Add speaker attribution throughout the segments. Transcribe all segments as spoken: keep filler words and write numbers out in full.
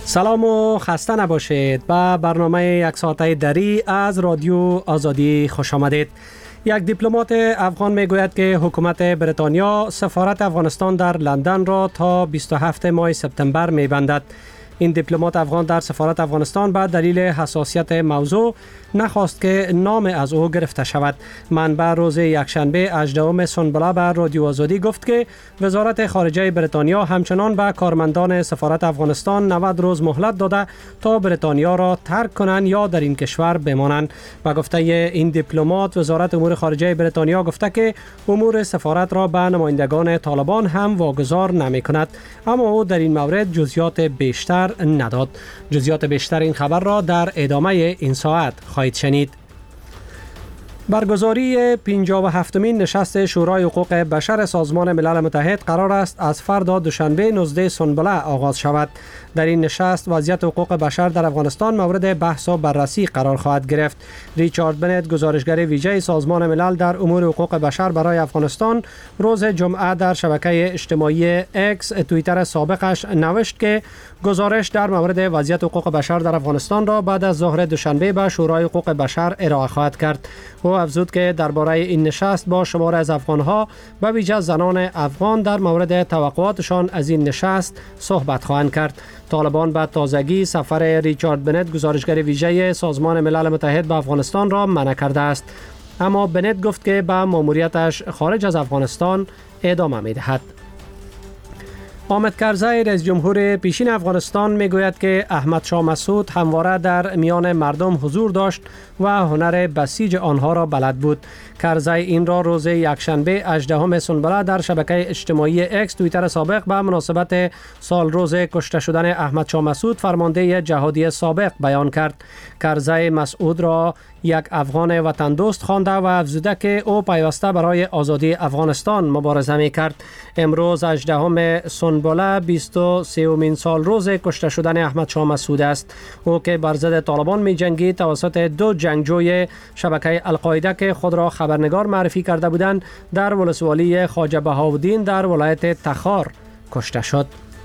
Speaker 1: سلام و خسته نباشید. به برنامه یک ساعته دری از رادیو آزادی خوش آمدید. یک دیپلمات افغان میگوید که حکومت بریتانیا سفارت افغانستان در لندن را تا بیست و هفتم ماه سپتامبر میبندد. این دیپلمات افغان در سفارت افغانستان به دلیل حساسیت موضوع نخواست که نام از او گرفته شود. منبع روز یکشنبه هجدهم سنبله به رادیو آزادی گفت که وزارت خارجه بریتانیا همچنان به کارمندان سفارت افغانستان نود روز مهلت داده تا بریتانیا را ترک کنند یا در این کشور بمانند. و گفته این دیپلمات وزارت امور خارجه بریتانیا گفته که امور سفارت را به نمایندگان طالبان هم واگذار نمی کند، اما او در این مورد جزئیات بیشتر نداد. جزئیات بیشتر این خبر را در ادامه این ساعت خواهید شنید. برگزاری پنجاه و هفتمین نشست شورای حقوق بشر سازمان ملل متحد قرار است از فردا دوشنبه نوزدهم سنبله آغاز شود. در این نشست وضعیت حقوق بشر در افغانستان مورد بحث و بررسی قرار خواهد گرفت. ریچارد بنت، گزارشگر ویژه سازمان ملل در امور حقوق بشر برای افغانستان، روز جمعه در شبکه اجتماعی اکس توییتر سابقش نوشت که گزارش در مورد وضعیت حقوق بشر در افغانستان را بعد از ظهر دوشنبه به شورای حقوق بشر ارائه خواهد کرد. او افزود که درباره این نشست با شمار از افغانها به ویژه زنان افغان در مورد توقعاتشان از این نشست صحبت خواهند کرد. طالبان به تازگی سفر ریچارد بنت، گزارشگر ویژه سازمان ملل متحد به افغانستان را منع کرده است، اما بنت گفت که به ماموریتش خارج از افغانستان ادامه می‌دهد. حامد کرزی، رئیس جمهور پیشین افغانستان، میگوید که احمد شاه مسعود همواره در میان مردم حضور داشت و هنر بسیج آنها را بلد بود. کرزی این را روز یکشنبه هجدهم سنبله در شبکه اجتماعی اکس توییتر سابق به مناسبت سال روز کشته شدن احمد شاه مسعود، فرمانده جهادی سابق، بیان کرد. کرزی مسعود را یک افغان وطن دوست خوانده و افزوده که او پیوسته برای آزادی افغانستان مبارزه می کرد. امروز هجدهم سنبله بیست و سومین سال روز کشته شدن احمد شاه مسعود است. او که بر ضد طالبان می جنگید توسط دو جنگجوی شبکه القاعده که خود را خبرنگار معرفی کرده بودند در ولسوالی خواجه بهاءالدین در ولایت تخار کشته شد.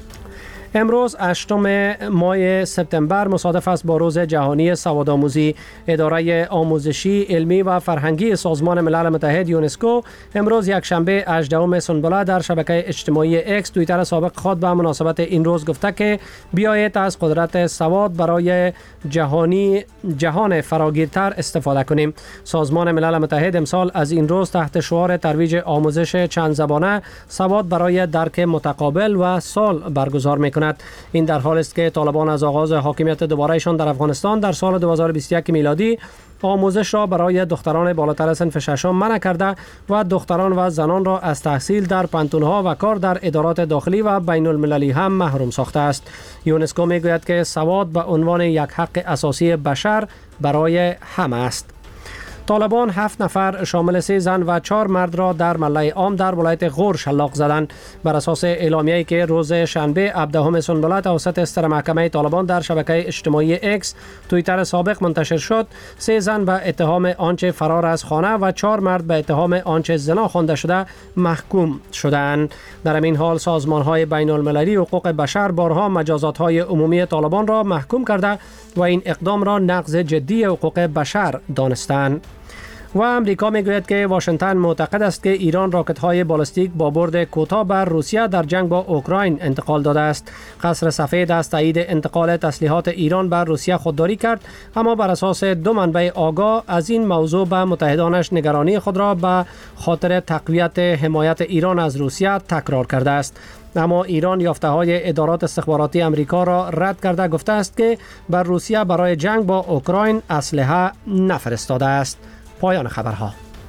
Speaker 1: امروز هشتم ماه سپتامبر مصادف است با روز جهانی سوادآموزی. اداره آموزشی، علمی و فرهنگی سازمان ملل متحد یونسکو امروز یکشنبه هجدهم سنبله در شبکه اجتماعی اکس توییتر سابق خود به مناسبت این روز گفته که بیایید از قدرت سواد برای جهانی جهان فراگیرتر استفاده کنیم. سازمان ملل متحد امسال از این روز تحت شعار ترویج آموزش چند زبانه، سواد برای درک متقابل و سال برگزار می‌کند. این در حالی است که طالبان از آغاز حاکمیت دوبارهشان در افغانستان در سال دو هزار و بیست و یک میلادی آموزش را برای دختران بالاتر از صنف ششم منع کرده و دختران و زنان را از تحصیل در پانتون‌ها و کار در ادارات داخلی و بین المللی هم محروم ساخته است. یونسکو میگوید که سواد به عنوان یک حق اساسی بشر برای همه است. طالبان هفت نفر شامل سه زن و چهار مرد را در ملای عام در ولایت غور شلاق زدند. بر اساس اعلامیه‌ای که روز شنبه هفدهم سنبله توسط ستر محکمه طالبان در شبکه اجتماعی اکس توییتر سابق منتشر شد، سه زن به اتهام آنچه فرار از خانه و چهار مرد به اتهام آنچه زنا خوانده شده محکوم شدند. در این حال سازمان‌های بین المللی حقوق بشر بارها مجازات‌های عمومی طالبان را محکوم کرده و این اقدام را نقض جدی حقوق بشر دانستند. و امریکا میگوید که واشنگتن معتقد است که ایران راکت‌های بالستیک با برد کوتاه بر روسیه در جنگ با اوکراین انتقال داده است. قصر سفید از تایید انتقال تسلیحات ایران بر روسیه خودداری کرد، اما بر اساس دو منبع آگاه از این موضوع به متحدانش نگرانی خود را به خاطر تقویت حمایت ایران از روسیه تکرار کرده است. اما ایران یافته‌های ادارات استخباراتی امریکا را رد کرده گفته است که بر روسیه برای جنگ با اوکراین اسلحه نفرستاده است. پایان خبرها.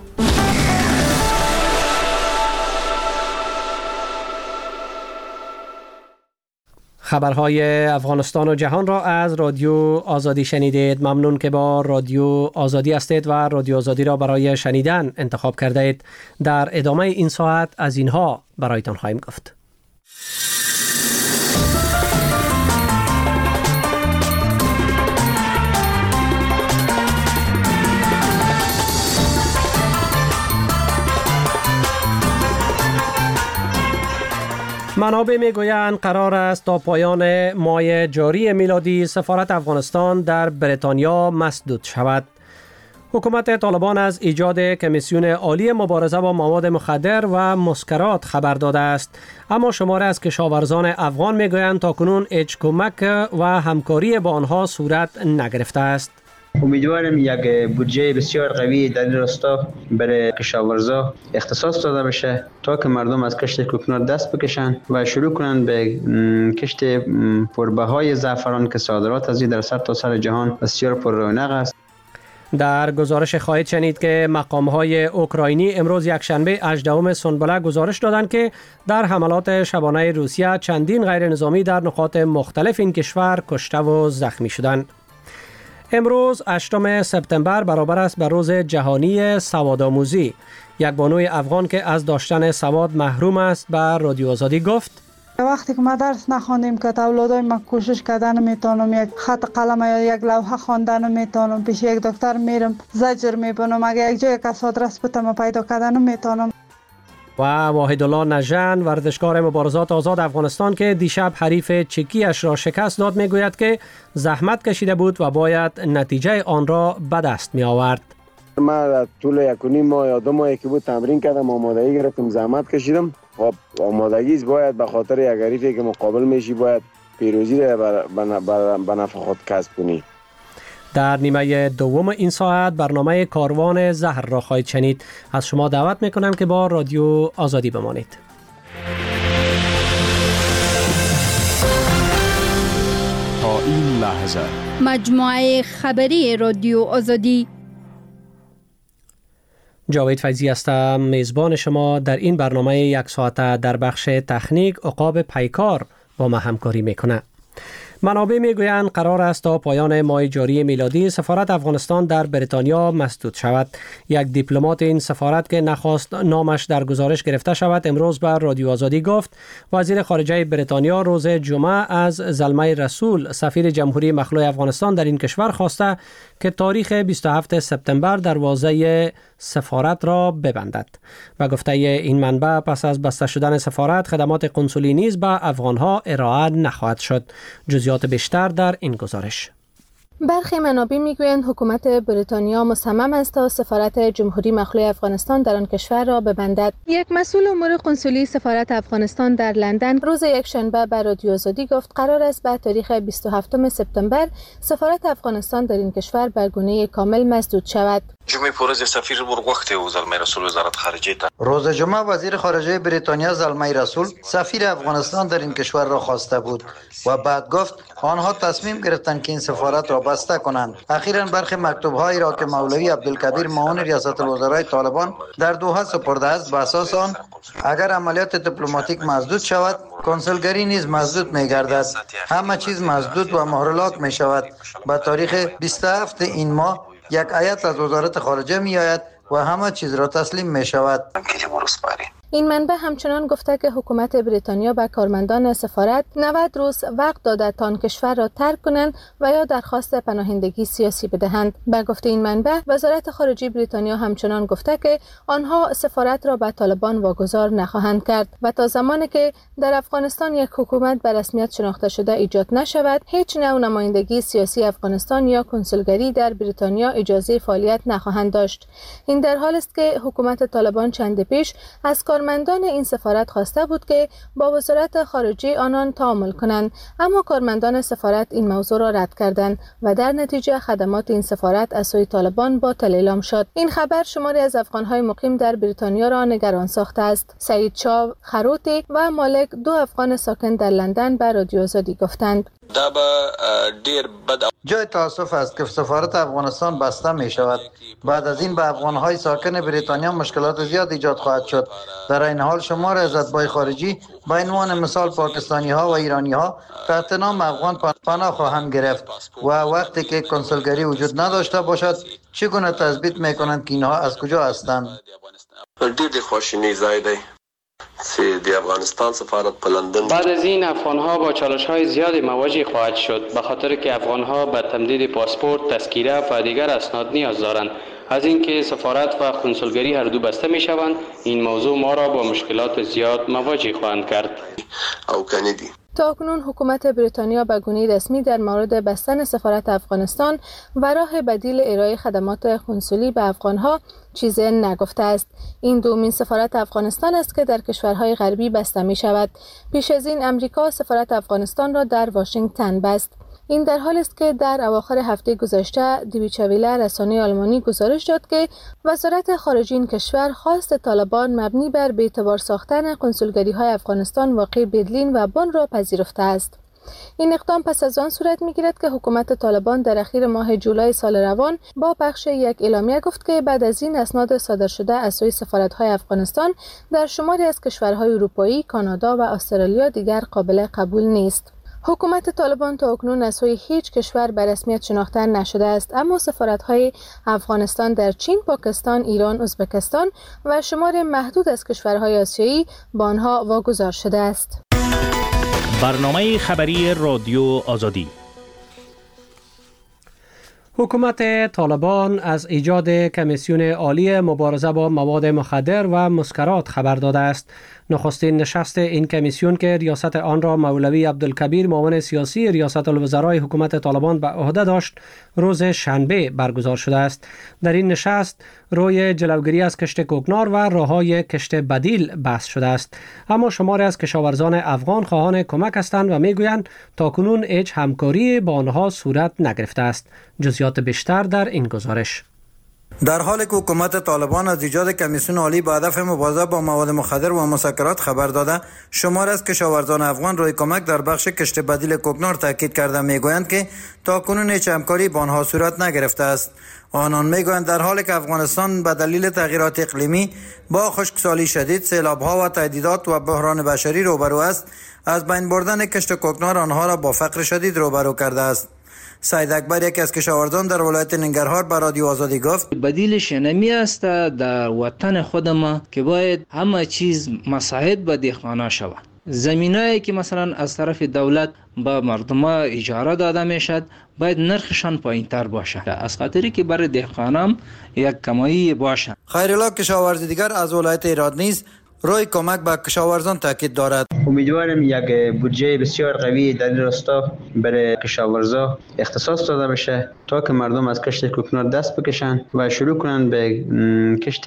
Speaker 1: خبرهای افغانستان و جهان را از رادیو آزادی شنیدید. ممنون که با رادیو آزادی هستید و رادیو آزادی را برای شنیدن انتخاب کرده اید. در ادامه این ساعت از اینها برایتان خواهیم گفت. منابع میگویند قرار است تا پایان ماه جاری میلادی سفارت افغانستان در بریتانیا مسدود شود. حکومت طالبان از ایجاد کمیسیون عالی مبارزه با مواد مخدر و مسکرات خبر داده است، اما شماره از کشاورزان افغان میگویند تاکنون هیچ کمک و همکاری با آنها صورت نگرفته است.
Speaker 2: امیدوارم یک بودجه بسیار قوی در این راستا برای کشاورزا اختصاص داده بشه تا که مردم از کشت کوکنات دست بکشن و شروع کنند به کشت پربهای زعفران که صادرات از این در سر تا سر جهان بسیار پر رونق است.
Speaker 1: در گزارش خواهید شنید که مقام‌های اوکراینی امروز یکشنبه هجدهم سنبله گزارش دادند که در حملات شبانه روسیه چندین غیر نظامی در نقاط مختلف این کشور کشته و زخمی شدند. امروز هشتم سپتامبر برابر است به روز جهانی سوادآموزی. یک بانوی افغان که از داشتن سواد محروم است به رادیو آزادی گفت:
Speaker 3: وقتی که ما درس نخواندیم که اولادای ما کوشش کردن میتونم، یک خط قلم یا یک لوحه خواندن میتونم، پیش یک دکتر میرم زجر میبینم، اگه یک جای کس آدرس بتم پیدا کردن میتونم.
Speaker 1: و واحدالله نژند ورزشکار مبارزات آزاد افغانستان که دیشب حریف چکیش را شکست داد میگوید که زحمت کشیده بود و باید نتیجه آن را به دست می آورد.
Speaker 4: من طول یک و نیم ماه یا دو ماهی که بود تمرین کردم، آمادگی گرفتم، زحمت کشیدم. خب آمادگی باید به خاطر یک حریفی که مقابل میشی باید پیروزی را به نفع خود کسب کنی.
Speaker 1: در نیمه دوم این ساعت برنامه کاروان زهر را خواهید شنید. از شما دعوت میکنم که با رادیو آزادی بمانید.
Speaker 5: تا این لحظه
Speaker 6: مجموعه خبری رادیو آزادی.
Speaker 1: جاوید فیضی هستم، میزبان شما در این برنامه یک ساعته. در بخش تکنیک عقاب پیکار با ما همکاری میکنه. منابع میگویند قرار است تا پایان ماه جاری میلادی سفارت افغانستان در بریتانیا مسدود شود. یک دیپلمات این سفارت که نخواست نامش در گزارش گرفته شود امروز به رادیو آزادی گفت وزیر خارجه بریتانیا روز جمعه از زلمه رسول سفیر جمهوری مخلوع افغانستان در این کشور خواسته که تاریخ بیست و هفتم سپتامبر دروازه سفارت را ببندد و گفته این منبع پس از بسته شدن سفارت خدمات قنسولی نیز به افغانها ارائه نخواهد شد. جزئیات بیشتر در این گزارش.
Speaker 7: برخی منابع میگویند حکومت بریتانیا مصمم است تا سفارت جمهوری مخلوع افغانستان در آن کشور را ببندد. یک مسئول امور قنسولی سفارت افغانستان در لندن روز یکشنبه به رادیو آزادی گفت قرار است به تاریخ بیست و هفتم سپتامبر سفارت افغانستان در این کشور به گونه کامل مسدود شود.
Speaker 8: جمعه پورز سفیر ورغوخته و زلمه رسول وزارت خارجه تا
Speaker 9: روز جمعه وزیر خارجه بریتانیا زلمه رسول سفیر افغانستان در این کشور را خواسته بود و بعد گفت آنها تصمیم گرفتند که این سفارت را بسته کنند. اخیراً برخی مکتوب‌هایی را که مولوی عبدالکبیر معاون ریاست الوزرای طالبان در دوحه سپرده است به اساس آن اگر عملیات دیپلماتیک مسدود شود کنسولگری نیز مسدود می‌گردد. همه چیز مسدود و مهرلاک می‌شود. به تاریخ بیست و هفتم این ماه یک هیئت از وزارت خارجه می آید و همه چیز را تسلیم می شود.
Speaker 7: این منبع همچنان گفته که حکومت بریتانیا به کارمندان سفارت نود روز وقت داده تا آن کشور را ترک کنند و یا درخواست پناهندگی سیاسی بدهند. به گفته این منبع وزارت خارجه بریتانیا همچنان گفته که آنها سفارت را به طالبان واگذار نخواهند کرد و تا زمانی که در افغانستان یک حکومت به رسمیت شناخته شده ایجاد نشود هیچ نوع نمایندگی سیاسی افغانستان یا کنسولگری در بریتانیا اجازه فعالیت نخواهند داشت. این در حالی است که حکومت طالبان چند پیش از کارمندان این سفارت خواسته بود که با وزارت خارجه آنان تعامل کنند، اما کارمندان سفارت این موضوع را رد کردند و در نتیجه خدمات این سفارت از سوی طالبان باطل اعلام شد. این خبر شماری از افغان‌های مقیم در بریتانیا را نگران ساخته است. سعید شاه خروتی و مالک دو افغان ساکن در لندن به رادیو آزادی گفتند
Speaker 9: جای تاسف است که سفارت افغانستان بسته می شود. بعد از این به افغانهای ساکن بریتانیا مشکلات زیاد ایجاد خواهد شد. در این حال شمار از اتباع خارجی به عنوان مثال پاکستانی ها و ایرانی ها تحت نام افغان پناه خواهند گرفت و وقتی که کنسولگری وجود نداشته باشد چگونه تثبیت می کنند که اینها از کجا هستند؟
Speaker 8: دیر خوشینی زایده دی افغانستان سفارت په لندن.
Speaker 10: بعد از این افغان‌ها با چالش‌های زیادی مواجه خواهد شد به خاطر که افغان‌ها به تمدید پاسپورت، تذکره و دیگر اسناد نیاز دارند. از اینکه سفارت و کنسولگری هر دو بسته می شوند، این موضوع ما را با مشکلات زیاد مواجه خواهند کرد.
Speaker 8: او کندی
Speaker 7: تاکنون حکومت بریتانیا به گونه رسمی در مورد بستن سفارت افغانستان و راه بدیل ارائه خدمات کنسولی به افغانها چیزی نگفته است. این دومین سفارت افغانستان است که در کشورهای غربی بسته می شود. پیش از این امریکا سفارت افغانستان را در واشنگتن بست. این در حالی است که در اواخر هفته گذشته دویچه وله رسانه آلمانی گزارش داد که وزارت خارجه این کشور خواست طالبان مبنی بر بی‌اعتبار ساختن کنسولگری‌های افغانستان واقع برلین و بن را پذیرفته است. این اقدام پس از آن صورت می‌گیرد که حکومت طالبان در اخیر ماه جولای سال روان با بخش یک اعلامیه گفت که بعد از این اسناد صادر شده از سوی سفارت‌های افغانستان در شماری از کشورهای اروپایی، کانادا و استرالیا دیگر قابل قبول نیست. حکومت طالبان تا اکنون از سوی هیچ کشور به رسمیت شناخته نشده است، اما سفارت‌های افغانستان در چین، پاکستان، ایران، ازبکستان و شمار محدود از کشورهای آسیایی با آنها واگذار شده است.
Speaker 11: برنامه خبری رادیو آزادی.
Speaker 1: حکومت طالبان از ایجاد کمیسیون عالی مبارزه با مواد مخدر و مسکرات خبر داده است. نخستین نشست این کمیسیون که ریاست آن را مولوی عبدالکبیر معاون سیاسی ریاست الوزرای حکومت طالبان به عهده داشت روز شنبه برگزار شده است. در این نشست روی جلوگیری از کشت کوکنار و راههای کشت بدیل بحث شده است. اما شماری از کشاورزان افغان خواهان کمک هستند و میگویند تاکنون هیچ همکاری با آنها صورت نگرفته است. جزئیات بیشتر در این گزارش.
Speaker 9: در حالی که حکومت طالبان از ایجاد کمیسیون عالی با هدف مبارزه با مواد مخدر و مسکرات خبر داده، شمار از کشاورزان افغان روی کمک در بخش کشت بدیل کوکنار تاکید کرده میگویند که تاکنون هیچ همکاری با آنها صورت نگرفته است. آنان میگویند در حالی که افغانستان به دلیل تغییرات اقلیمی با خشکسالی شدید، سیلاب‌ها و تهدیدات و بحران بشری روبرو است، از بین بردن کشت کوکنار آنها را با فقر شدید روبرو کرده است. سید اکبر یکی از کشاورزان در ولایت ننگرهار به رادیو آزادی گفت
Speaker 12: بدیلش نمی است در وطن خود ما که باید همه چیز مساعد به دهقانا شود. زمینایی که مثلا از طرف دولت با مردم اجاره داده میشد باید نرخشان پایین تر باشه، از خاطری که برای دهقانان یک کمایی باشه.
Speaker 9: خیرالله کشاورز دیگر از ولایت ایراد نیز روی کمک به کشاورزان تاکید دارد.
Speaker 2: امیدوارم یک بودجه بسیار قوی در این راستا برای کشاورزا اختصاص داده بشه تا که مردم از کشت کوکنار دست بکشن و شروع کنن به کشت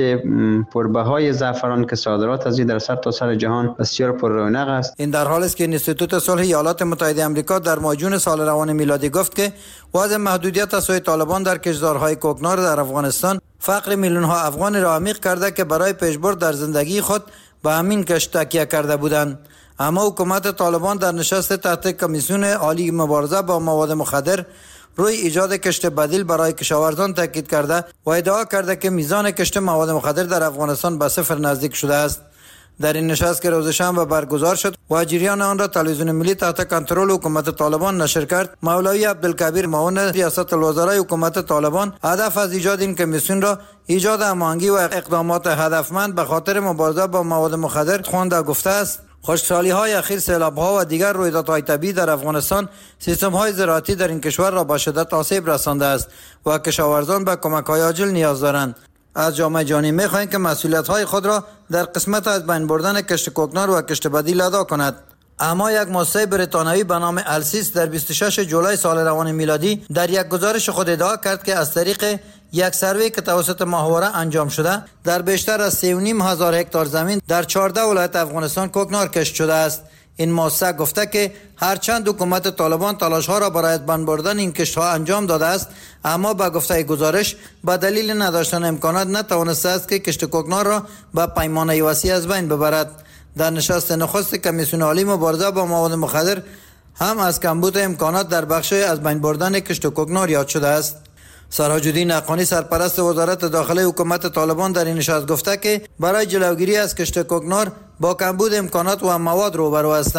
Speaker 2: پربهای زعفران که صادرات از این در سرتاسر جهان بسیار پر رونق است.
Speaker 9: این در حالی است که اینستیتوت صلح ایالات متحده آمریکا در ماه جون سال روان میلادی گفت که وضع محدودیت از سوی طالبان در کشتزارهای کوکنار در افغانستان فقر میلیون ها افغان را عمیق کرده که برای پیشبرد در زندگی خود به همین کشت تکیه کرده بودند. اما حکومت طالبان در نشست تحت کمیسیون عالی مبارزه با مواد مخدر روی ایجاد کشت بدیل برای کشاورزان تاکید کرده و ادعا کرده که میزان کشت مواد مخدر در افغانستان به صفر نزدیک شده است. در این نشست که روز شنبه برگزار شد و جریان آن را تلویزیون ملی تحت کنترل حکومت طالبان نشر کرد، مولوی عبدالکبیر معاون ریاست الوزرای حکومت طالبان هدف از ایجاد این کمیسیون را ایجاد هماهنگی و اقدامات هدفمند به خاطر مبارزه با مواد مخدر خوانده گفته است. خشکسالی های اخیر، سیلاب ها و دیگر رویدادهای طبیعی در افغانستان سیستم های زراعتی در این کشور را به شدت آسیب رسانده است و کشاورزان به کمک های عاجل نیاز دارند. از جامعه جهانی می‌خواهیم که مسئولیت‌های خود را در قسمت از بین بردن کشت کوکنار و کشت بدیل ادا کند. اما یک مؤسسه بریتانیایی به نام السیس در بیست و شش جولای سال روان میلادی در یک گزارش خود ادعا کرد که از طریق یک سروی که توسط ماهواره انجام شده در بیشتر از سه و نیم هزار هکتار زمین در چهارده ولایت افغانستان کوکنار کشت شده است. این مؤسسه گفته که هرچند حکومت طالبان تلاش‌ها را برای از بین بردن این کشت‌ها انجام داده است، اما با گفته گزارش به دلیل نداشتن امکانات نتوانسته است که کشت کوکنار را به پیمانه وسیع از بین ببرد. در نشست نخست کمیسیون عالی مبارزه با مواد مخدر هم از کمبود امکانات در بخش از بین بردن کشت کوکنار یاد شده است. سراج الدین حقانی سرپرست وزارت داخله حکومت طالبان در این نشست گفته که برای جلوگیری از کشت کوکنار با کمبود امکانات و مواد روبرو هستند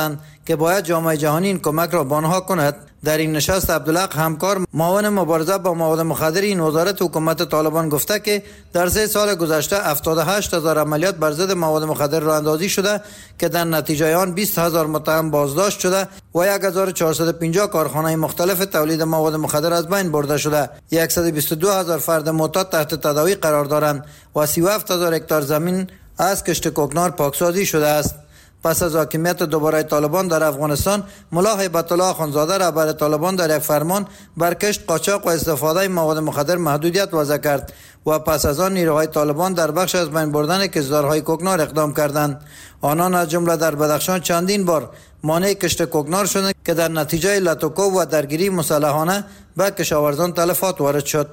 Speaker 9: که باید جامعه جهانی این کمک را به آنها کند. در این نشست عبدالحق همکار معاون مبارزه با مواد مخدر این وزارت حکومت طالبان گفته که در سه سال گذشته هفتاد و هشت هزار عملیات بر ضد مواد مخدر راه اندازی شده که در نتیجه آن بیست هزار متهم بازداشت شده و هزار و چهارصد و پنجاه کارخانه مختلف تولید مواد مخدر از بین برده شده. صد و بیست و دو هزار فرد معتاد تحت تداوی قرار دارند و سی و هفت هزار هکتار زمین از کشت کوکنار پاکسازی شده است. پس از حاکمیت دوباره طالبان در افغانستان، ملا هیبت الله خانزاده رهبر طالبان در یک فرمان بر کشت، قاچاق و استفاده مواد مخدر محدودیت وضع کرد و پس از آن نیروهای طالبان در بخش از بین بردن کشتزارهای کوکنار اقدام کردند. آنان از جمله در بدخشان چندین بار مانع کشت کوکنار شدند که در نتیجه لطوکو و درگیری مسلحانه به کشاورزان تلفات وارد شد.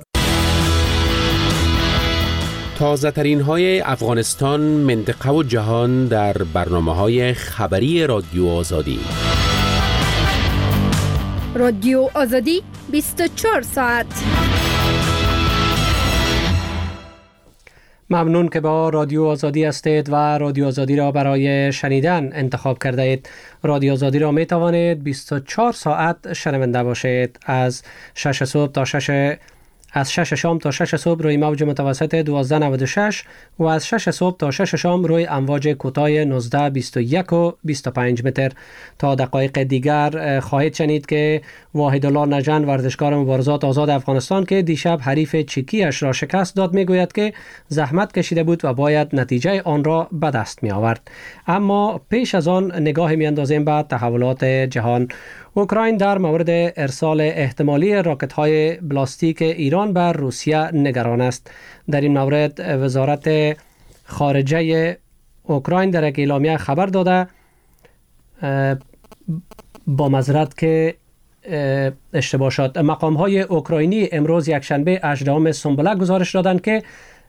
Speaker 13: تازه ترین های افغانستان، منطقه و جهان در برنامه های خبری رادیو آزادی.
Speaker 6: رادیو آزادی بیست و چهار ساعت.
Speaker 1: ممنون که با رادیو آزادی هستید و رادیو آزادی را برای شنیدن انتخاب کرده اید. رادیو آزادی را می توانید بیست و چهار ساعت شنونده باشید. از شش صبح تا شش از شش شام تا شش صبح روی موج متوسط دوازده نود و شش و از شش صبح تا شش شام روی امواج کوتاه نوزده بیست و یک و بیست و پنج متر. تا دقایق دیگر خواهید شنید که واحدالله نژند، ورزشکار مبارزات آزاد افغانستان که دیشب حریف چکیش را شکست داد، میگوید که زحمت کشیده بود و باید نتیجه آن را به دست می آورد. اما پیش از آن نگاه می اندازیم به تحولات جهان. اوکراین در مورد ارسال احتمالی راکت‌های بلاستیک ایران بر روسیه نگران است. در این مورد وزارت خارجه اوکراین در یک اعلامیه خبر داده، با معذرت که اشتباه شد، مقام‌های اوکراینی امروز یکشنبه هجدهم سنبله گزارش دادند که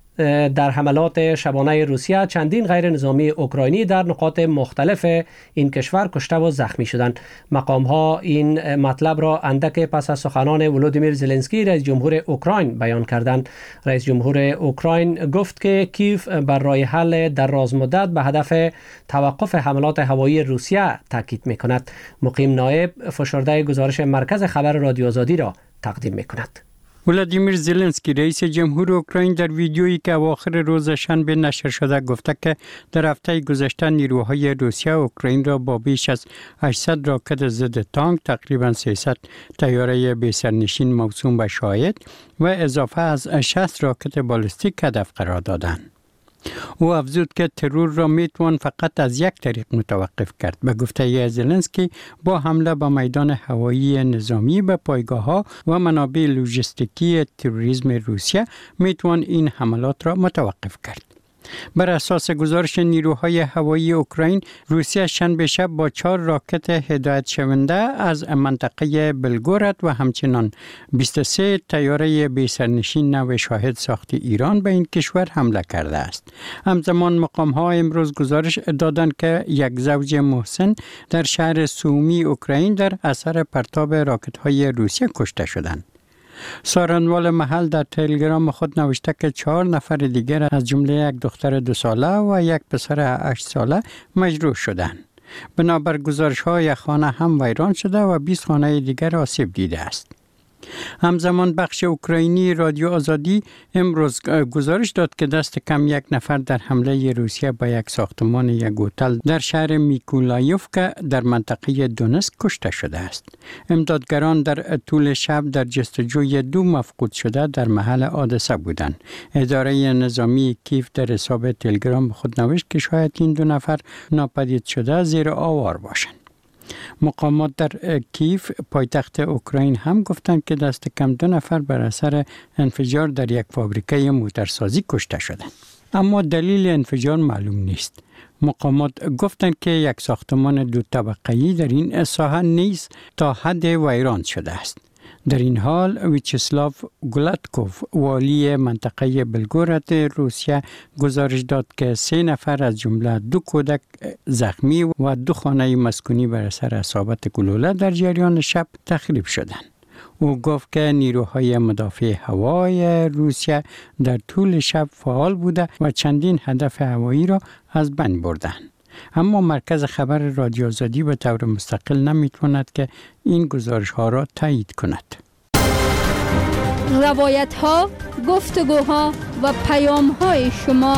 Speaker 1: در حملات شبانه روسیه چندین غیر نظامی اوکراینی در نقاط مختلف این کشور کشته و زخمی شدند. مقام ها این مطلب را اندک پس از سخنان ولودیمیر زلنسکی رئیس جمهور اوکراین بیان کردند. رئیس جمهور اوکراین گفت که کیف بر راه حل در رازمدت به هدف توقف حملات هوایی روسیه تاکید می‌کند. مقیم نایب فشرده گزارش مرکز خبر رادیو آزادی را تقدیم می‌کند.
Speaker 14: ولادیمیر زلنسکی رئیس جمهور اوکراین در ویدیویی که اواخر روز شنبه نشر شده گفته که در هفته گذشته نیروهای روسیه اوکراین را با بیش از هشتصد راکت ضد تانک، تقریبا سیصد طیاره بی سرنشین موسوم به شاهد و اضافه از شصت راکت بالستیک هدف قرار دادند. او افزود که ترور را میتوان فقط از یک طریق متوقف کرد. به گفته زلنسکی با حمله به میدان هوایی نظامی، به پایگاه ها و منابع لوجستیکی تروریسم روسیه میتوان این حملات را متوقف کرد. بر اساس گزارش نیروهای هوایی اوکراین، روسیه شنبه شب با چهار راکت هدایت شونده از منطقه بلگورد و همچنان بیست و سه طیاره بی سرنشین نو شاهد ساخت ایران به این کشور حمله کرده است. همزمان مقام ها امروز گزارش دادند که یک زوج محسن در شهر سومی اوکراین در اثر پرتاب راکت های روسیه کشته شدند. سارنوال محل در تلگرام خود نوشته که چهار نفر دیگر از جمله یک دختر دو ساله و یک پسر هشت ساله مجروح شدند. بنابر گزارش ها یک خانه هم ویران شده و بیست خانه دیگر آسیب دیده است. همزمان بخش اوکراینی رادیو آزادی امروز گزارش داد که دست کم یک نفر در حمله روسیه به یک ساختمان یک هتل در شهر میکولایوفکا در منطقه دونسک کشته شده است. امدادگران در طول شب در جستجوی دو مفقود شده در محل حادثه بودند. اداره نظامی کیف در حساب تلگرام خود نوشت که شاید این دو نفر ناپدید شده زیر آوار باشند. مقامات در کیف پایتخت اوکراین هم گفتند که دست کم دو نفر بر اثر انفجار در یک فابریکه موتورسازی کشته شدند. اما دلیل انفجار معلوم نیست. مقامات گفتند که یک ساختمان دو طبقه‌ای در این ساحه نیز تا حد ویران شده است. در این حال ویچسلاو گولاتکوف والی منطقه بلگورد روسیه گزارش داد که سه نفر از جمله دو کودک زخمی و دو خانه مسکونی بر اثر اصابت گلوله در جریان شب تخریب شدند. او گفت که نیروهای مدافع هوای روسیه در طول شب فعال بوده و چندین هدف هوایی را از بین بردند. اما مرکز خبر رادیو آزادی به طور مستقل نمیتواند که این گزارش ها را تایید کند.
Speaker 6: روایت ها، گفتگوها و پیام های شما.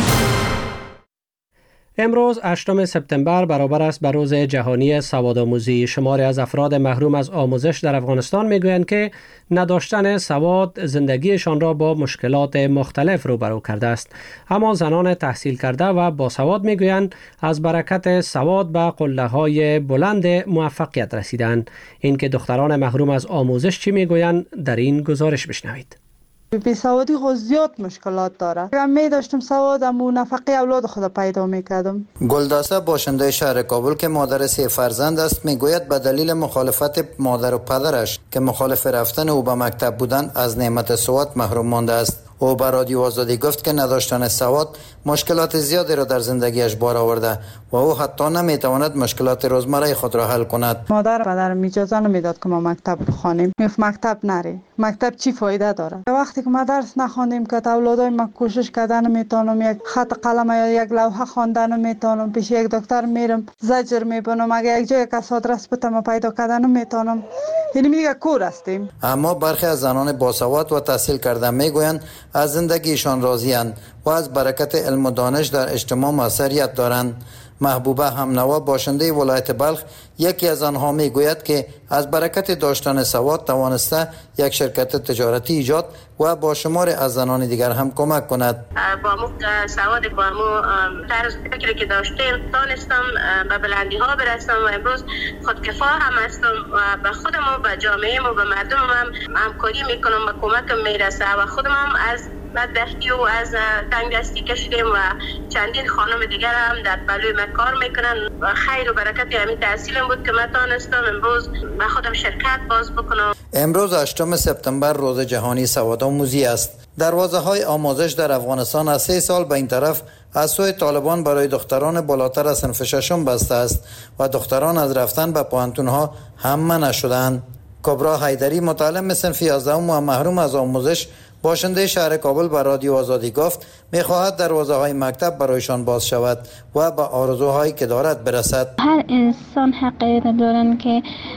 Speaker 1: امروز هشتم سپتامبر برابر است به روز جهانی سوادآموزی. شماری از افراد محروم از آموزش در افغانستان میگویند که نداشتن سواد زندگیشان را با مشکلات مختلف روبرو کرده است. اما زنان تحصیل کرده و باسواد میگویند از برکت سواد به قله‌های بلند موفقیت رسیدند. این که دختران محروم از آموزش چی میگویند در این گزارش بشنوید.
Speaker 3: بی سوادی خود زیاد مشکلات داره. من می داشتم سوادم و نفقه اولاد خود پیدا می کردم.
Speaker 9: گلداسه باشنده شهر کابل که مادر سه فرزند است میگوید به دلیل مخالفت مادر و پدرش که مخالف رفتن او به مکتب بودند از نعمت سواد محروم مانده است. او به رادیو آزادی گفت که نداشتن سواد مشکلات زیادی را در زندگیش بار آورده و او حتی نمیتواند مشکلات روزمره خود را حل کند.
Speaker 3: مادر و پدرم اجازه نمیداد که ما مکتب بخوانیم. میگفت مکتب نری. مکتب چی فایده داره؟ وقتی که ما درس نخواندیم که اولادای ما کوشش کردن نمیتونم، یک خط قلم یا یک لوحه خواندن نمیتونم، پیش یک دکتر میرم زجر میبینم، اگه یک جای کس آدرس بتم پیدا کردن نمیتونم. یعنی میگه کور هستیم.
Speaker 9: اما برخی از زنان باسواد و تحصیل کرده میگویند از زندگیشان راضی‌اند و از برکت علم و دانش در اجتماع موثریت دارند. محبوبه همنوا باشنده ولایت بلخ یکی از آنها میگوید که از برکت داشتن سواد توانسته یک شرکت تجارتی ایجاد و با شمار از زنان دیگر هم کمک کند.
Speaker 15: با مو سواد با مو طرز فکری که داشتیم تانستم به بلندی ها برسم و امروز خودکفا هم هستم و به خودم و به جامعه و به مردم هم همکاری میکنم و کمکم میرسه و خودم هم از بدبختی و از تنگ دستی کشیدیم و چندین خانم دیگر هم در پلوی من کار میکنن و خیر و برکت همین تحصیلم بود که من تانستم امروز به خودم شرکت باز بکنم.
Speaker 9: امروز هشتم سپتامبر روز جهانی سوادآموزی است. دروازه های آموزش در افغانستان از سه سال به این طرف از سوی طالبان برای دختران بالاتر از صنف ششم بسته است و دختران از رفتن به پوهنتون ها هم منع شدند. کبرا حیدری متعلم صنف یازدهم و محروم از آموزش باشنده شهر کابل به رادیو آزادی گفت میخواهد دروازه های مکتب برایشان باز شود و به آرزوهایی که دارد برسد.
Speaker 16: هر انسان حق دارن که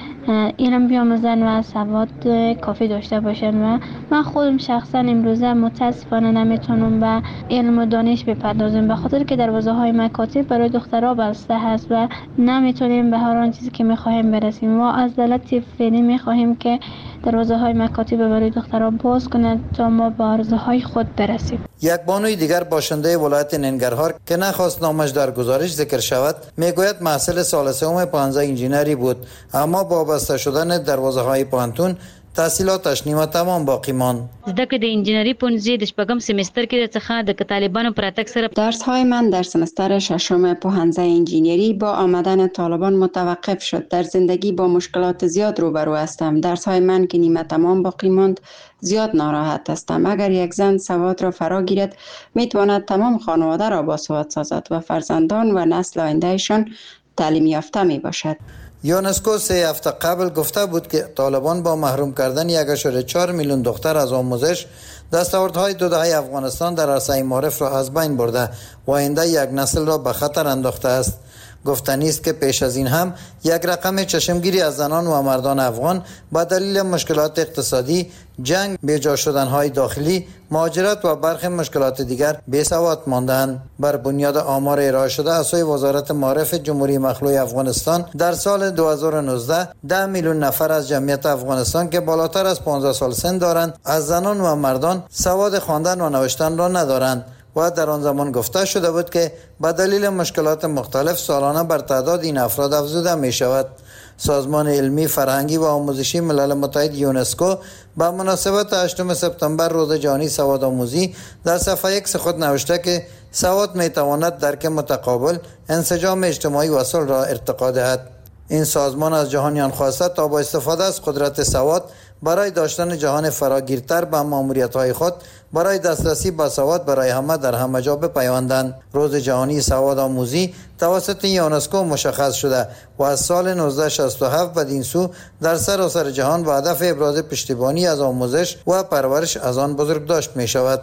Speaker 16: علم بیاموزن و سواد کافی داشته باشن و من خودم شخصا امروزه متاسفانه نمیتونم به علم و دانش بپردازم به خاطر که دروازه های مکاتب برای دخترها بسته هست و نمیتونیم به هر آن چیزی که میخواهیم برسیم. ما از دولت فعلی میخواهیم که دروازه های مکاتب برای دخترها باز کنند تا ما به آرزوهای خود برسیم.
Speaker 9: یک بانوی دیگر باشنده ولایت ننگرهار که نخواست نامش در گزارش ذکر شود میگوید محصل سال سوم پانزده انجینری بود اما با بسته شدن دروازه های پوهنتون تحصیلاتش نیمه تمام باقی ماند.
Speaker 17: زده که د انجینری پونزی د شپږم سمستر کې څخه د طالبانو پراتک سره
Speaker 18: درس های من در سمستر ششم پوهنځی انجینری با آمدن طالبان متوقف شد. در زندگی با مشکلات زیاد روبرو هستم. درس های من که نیمه تمام باقی ماند زیاد ناراحت هستم. اگر یک زن سواد را فرا گیرد میتواند تمام خانواده را باسواد سازد و فرزندان و نسل آیندهشان تعلیم یافته می باشد.
Speaker 9: یونسکو سه هفته قبل گفته بود که طالبان با محروم کردن یک اشاره چهار میلیون دختر از آموزش دستاوردهای دو دهه افغانستان در عرصه معارف را از بین برده و آینده یک نسل را به خطر انداخته است. گفتنی است که پیش از این هم یک رقم چشمگیری از زنان و مردان افغان با دلیل مشکلات اقتصادی، جنگ، بیجا شدنهای داخلی، مهاجرت و برخی مشکلات دیگر بی‌سواد ماندند. بر بنیاد آمار ارائه شده از سوی وزارت معارف جمهوری مخلوع افغانستان در سال دو هزار و نوزده ده میلیون نفر از جمعیت افغانستان که بالاتر از پانزده سال سن دارند از زنان و مردان سواد خواندن و نوشتن را ندارند و در آن زمان گفته شده بود که به دلیل مشکلات مختلف سالانه بر تعداد این افراد افزوده می شود. سازمان علمی، فرهنگی و آموزشی ملل متحد یونسکو به مناسبت هشتم سپتامبر روز جهانی سوادآموزی در صفحه اکس خود نوشته که سواد می تواند درک متقابل، انسجام اجتماعی و صلح را ارتقا دهد. این سازمان از جهانیان خواسته تا با استفاده از قدرت سواد برای داشتن جهان فراگیرتر به ماموریت‌های خود برای دسترسی به سواد برای همه در همه جا بپیوندند. روز جهانی سواد آموزی توسط یونسکو مشخص شده و از سال نوزده شصت و هفت بدین سو در سراسر جهان با هدف ابراز پشتیبانی از آموزش و پرورش از آن بزرگ داشت می شود.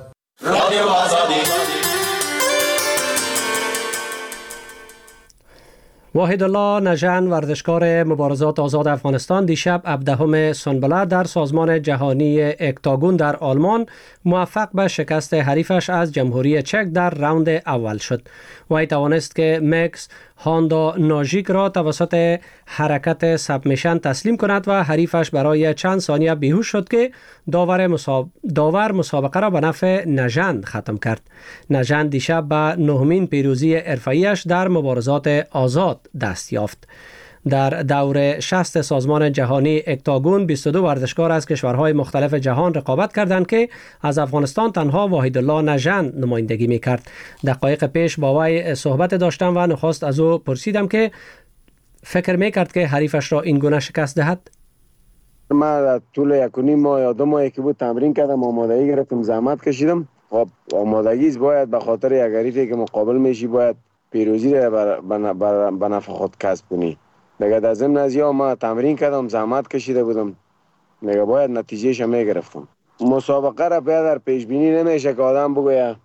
Speaker 1: واحد الله نژند ورزشکار مبارزات آزاد افغانستان دیشب هفدهم سنبله در سازمان جهانی اکتاگون در آلمان موفق به شکست حریفش از جمهوری چک در راوند اول شد. وی توانست که مکس هاندا ناژیک را توسط حرکت سبمیشن تسلیم کند و حریفش برای چند ثانیه بیهوش شد که داور, مساب... داور مسابقه را به نفع نژند ختم کرد. نژند دیشب به نهمین پیروزی حرفه‌ایش در مبارزات آزاد دست یافت. در دور شصت سازمان جهانی اکتاگون بیست و دو ورزشکار از کشورهای مختلف جهان رقابت کردند که از افغانستان تنها واحد الله نژند نمایندگی میکرد. دقایق پیش با وی صحبت داشتم و نخست از او پرسیدم که فکر میکرد که حریفش را این گونه شکست دهد.
Speaker 4: ما در طول یک و نیم ماه یا دو ماهی که بود تمرین کردم، آمادگی گرفتم، زحمت کشیدم. خب آمادگی است، باید به خاطر یک حریفی که مقابل میشی باید پیروزی را به نفع خود کسب کنی. دیگه در ضمن از یا ما تمرین کردم، زحمت کشیده بودم، دیگه باید نتیجهش میگرفتم. مسابقه را باید در پیش بینی نمیشه که آدم بگویه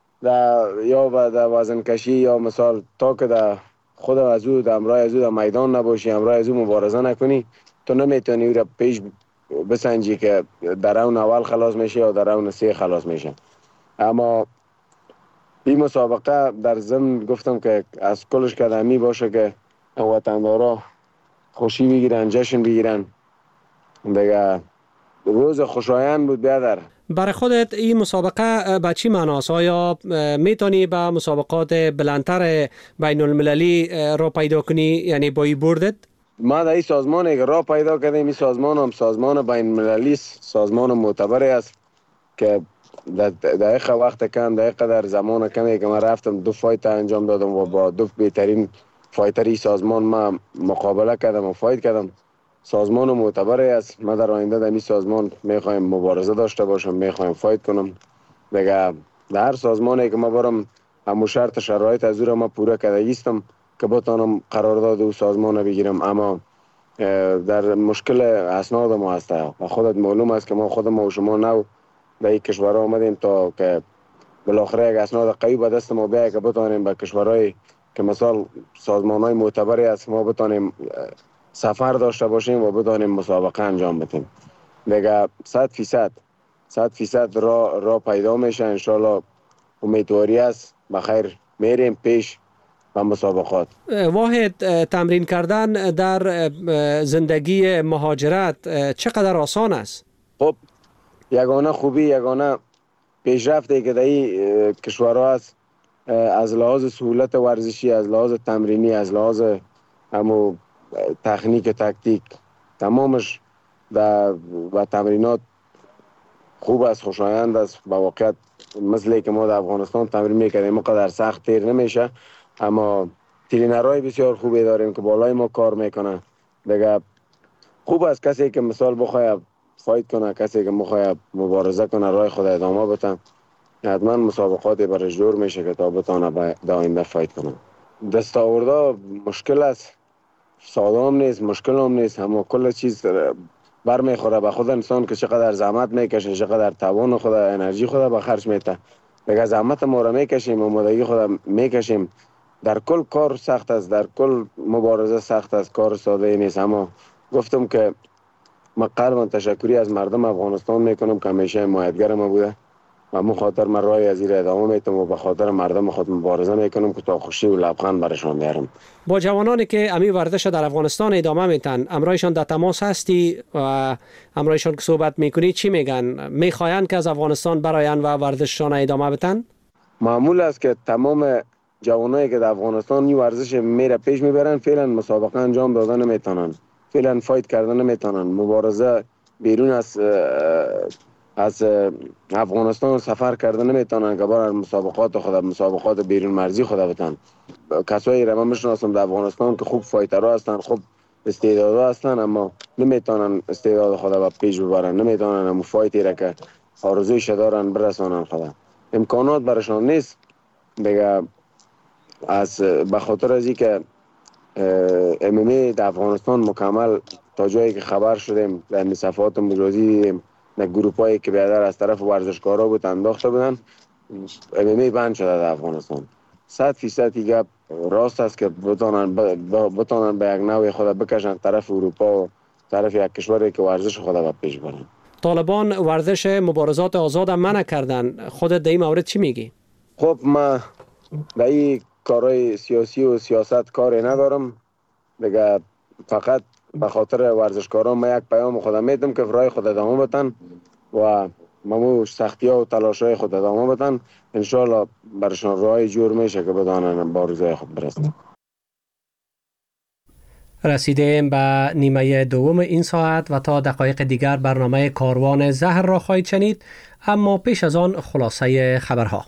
Speaker 4: یا در وزن کشی یا مثال تا که در خود از او در امرای از او در میدان نباشی، امرای از او مبارزه نکنی، تو نمیتونی او را پیش بسنجی که در راوند اول خلاص میشه یا در راوند سه خلاص میشه. اما این مسابقه در ضمن گفتم که از کلش قدمی باشه که وطندارا خوشی بگیرن، جشن بگیرن. دیگه روز خوشایند بود. بیادر
Speaker 1: برای خودت این مسابقه به چی معناست؟ آیا میتونی به مسابقات بلندتر بین المللی را پیدا کنی، یعنی با این بردت؟
Speaker 4: ما در این سازمان که را پیدا کردیم، این سازمان هم سازمان بین المللی، سازمان معتبری است که در دقیقه وقت کم، دقیقه در زمان کمی که من رفتم دو فایت انجام دادم و با دو بهترین فایتری سازمان ما مقابله کردم و فایت کردم. سازمان معتبری است. ما در آینده در این سازمان میخوایم مبارزه داشته باشم، میخوایم فایت کنم. دیگه در هر سازمانی که ما برم همون شرط شرایط از او را ما پوره کرده هستم که بتانم قرارداد او سازمان بگیرم. اما در مشکل اسناد ما هست و خودت معلوم است که ما خود ما و شما نو در این کشورها آمدیم تا که بالاخره یک اسناد قوی به دست ما بیاید که بتانیم به کشورهای که مثال سازمان‌های معتبری است ما بتانیم سفر داشته باشیم و بتانیم مسابقه انجام بدیم. دیگه صد فیصد صد فیصد را را پیدا میشه. انشالله امیدواری است بخیر میریم پیش به مسابقات.
Speaker 1: واحد، تمرین کردن در زندگی مهاجرت چقدر آسان است؟
Speaker 4: خب یگانه خوبی، یگانه پیشرفتی که در این کشورها است از لحاظ سهولت ورزشی، از لحاظ تمرینی، از لحاظ همو تکنیک تکتیک، تمامش در و تمرینات خوب است، خوشایند است. با واقعیت مثلی که ما در افغانستان تمرین میکردیم مقدر سخت تیر نمیشه، اما ترینرهای بسیار خوبی داریم که بالای ما کار میکنه. دیگه خوب است کسی که مثال بخواه فایت کنه، کسی که بخواه مبارزه کنه، راه خود ادامه بده، حتما مسابقاتی برش دور میشه که تا بتانه در آینده فایت کنه. دستاورده مشکل است، ساده هم نیست، مشکل هم نیست، اما کل چیز برمیخوره به خود انسان که چقدر زحمت میکشه، چقدر توان خود، انرژی خود به خرج میده. دیگه زحمت ما را میکشیم، آمادگی خود میکشیم. در کل کار سخت است، در کل مبارزه سخت است، کار ساده نیست. اما گفتم که من قلبا تشکری از مردم افغانستان میکنم که همیشه حمایتگر ما بوده و من خاطر من راه از این ادامه میتم و به خاطر مردم خود مبارزه میکنم که تا خوشی و لبخند برشان بیارم.
Speaker 1: با جوانانی که امی ورزش در افغانستان ادامه میتن، امرایشان در تماس هستی و امرایشان که صحبت میکنی چی میگن؟ میخواین که از افغانستان براین و ورزششان ادامه بدن؟
Speaker 4: معمول است که تمام جوانایی که در افغانستان این ورزش میره پیش میبرن، فعلا مسابقه انجام دادن نمیتونن، فعلا فایت کردن نمیتونن، مبارزه بیرون از از افغانستان سفر کردن نمیتونن که برای مسابقات خود، مسابقات بیرون مرزی خود بتن. کسایی را من میشناسم در افغانستان که خوب فایترها هستن، خوب استعدادها هستن، اما نمیتونن استعداد خود را پیش ببرن، نمیتونن همون فایتی را که آرزویش دارن برسانن خود. امکانات برشان نیست. دیگه از به خاطر از این که ام ام ای در افغانستان مکمل تا جایی که خبر شدیم در صفحات مجازی دیدیم، در گروپ هایی که بیادر از طرف ورزشکارا بود انداخته بودن، ام ام ای بند شده در افغانستان. صد فیصد گپ راست است که بتونن بتونن به یک نوع خود بکشن طرف اروپا و طرف یک کشوری که ورزش خود به پیش برن.
Speaker 1: طالبان ورزش مبارزات آزاد منع کردن، خودت در این مورد چی میگی؟
Speaker 4: خب ما در این کارهای سیاسی و سیاست کاری ندارم دیگه، فقط به خاطر ورزشکاران ما یک پیام خودم میدم که راه خود ادامه بدن و ممو سختی ها و تلاش های خود ادامه بدن، انشالله برشان راه جور میشه که بدانن با روزای خود برسن.
Speaker 1: رسیدیم به نیمه دوم این ساعت و تا دقایق دیگر برنامه کاروان زهر را خواهید شنید، اما پیش از آن خلاصه خبرها.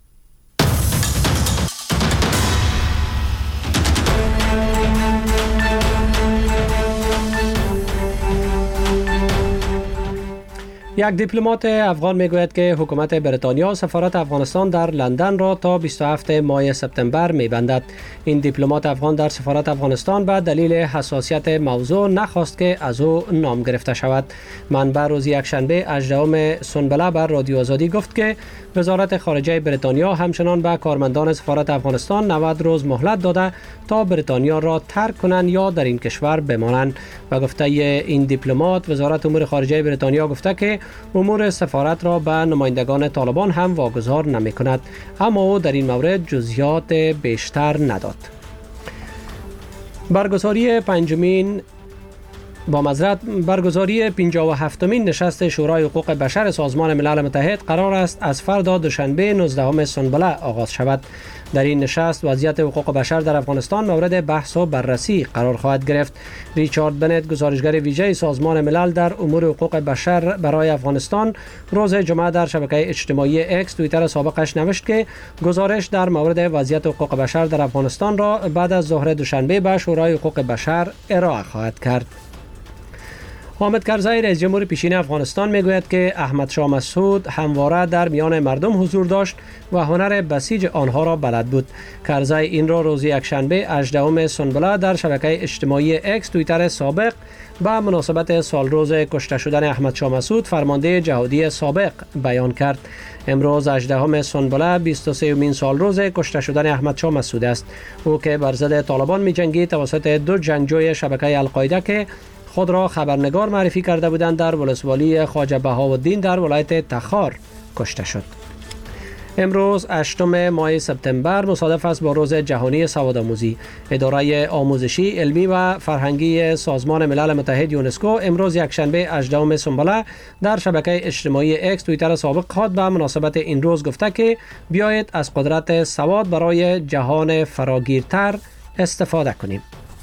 Speaker 1: یک دیپلمات افغان میگوید که حکومت بریتانیا سفارت افغانستان در لندن را تا بیست و هفتم ماه سپتامبر میبندد. این دیپلمات افغان در سفارت افغانستان به دلیل حساسیت موضوع نخواست که از او نام گرفته شود. منبع روز یکشنبه هجدهم سنبله بر رادیو آزادی گفت که وزارت خارجه بریتانیا همچنان به کارمندان سفارت افغانستان نود روز مهلت داده تا بریتانیا را ترک کنند یا در این کشور بمانند. و گفته این دیپلمات وزارت امور خارجه بریتانیا گفته که امور سفارت را به نمایندگان طالبان هم واگذار نمی کند، اما او در این مورد جزئیات بیشتر نداد. برگزاری پنجمین با معذرت برگزاری پنجاه و هفتمین نشست شورای حقوق بشر سازمان ملل متحد قرار است از فردا دوشنبه نوزدهم سنبله آغاز شود. در این نشست وضعیت حقوق بشر در افغانستان مورد بحث و بررسی قرار خواهد گرفت. ریچارد بنت، گزارشگر ویژه سازمان ملل در امور حقوق بشر برای افغانستان، روز جمعه در شبکه اجتماعی اکس توییتر سابقش نوشت که گزارش در مورد وضعیت حقوق بشر در افغانستان را بعد از ظهر دوشنبه به شورای حقوق بشر ارائه خواهد کرد. حامد کرزی رئیس جمهور پیشین افغانستان میگوید که احمد شاه مسعود همواره در میان مردم حضور داشت و هنر بسیج آنها را بلد بود. کرزی این را روز یکشنبه هجدهم سنبله در شبکه اجتماعی اکس توییتر سابق به مناسبت سالروز کشته شدن احمد شاه مسعود فرمانده جهادی سابق بیان کرد. امروز هجدهم سنبله بیست و سومین سالروز کشته شدن احمد شاه مسعود است. او که بر ضد طالبان می‌جنگید توسط دو جنگجوی شبکه القاعده که خود را خبرنگار معرفی کرده بودند در ولسوالی خواجه بهاءالدین در ولایت تخار کشته شد. امروز هشتم ماه سپتامبر مصادف است با روز جهانی سوادآموزی. اداره آموزشی، علمی و فرهنگی سازمان ملل متحد یونسکو امروز یکشنبه هجدهم سنبله در شبکه اجتماعی اکس توییتر سابق خود به مناسبت این روز گفته که بیایید از قدرت سواد برای جهان فراگیرتر استفاده کنیم.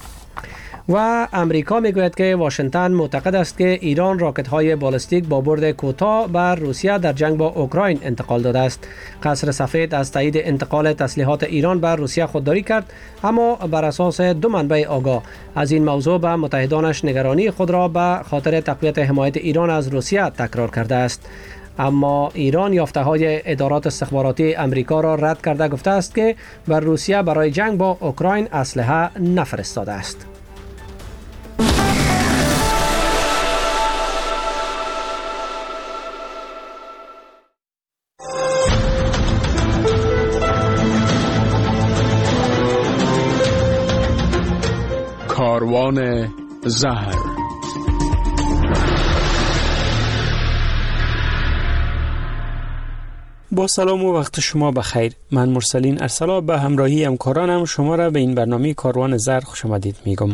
Speaker 1: و امریکا میگوید که واشنگتن معتقد است که ایران راکت‌های بالستیک با برد کوتاه بر روسیه در جنگ با اوکراین انتقال داده است. قصر سفید از تایید انتقال تسلیحات ایران بر روسیه خودداری کرد، اما بر اساس دو منبع آگاه از این موضوع به متحدانش نگرانی خود را به خاطر تقویت حمایت ایران از روسیه تکرار کرده است. اما ایران یافته‌های ادارات استخباراتی امریکا را رد کرده گفته است که بر روسیه برای جنگ با اوکراین اسلحه نفرستاده است.
Speaker 5: کاروان زهر.
Speaker 14: با سلام و وقت شما بخیر. من مرسلین ارسلا به همراهی همکارانم شما را به این برنامه کاروان زهر خوش آمدید میگم.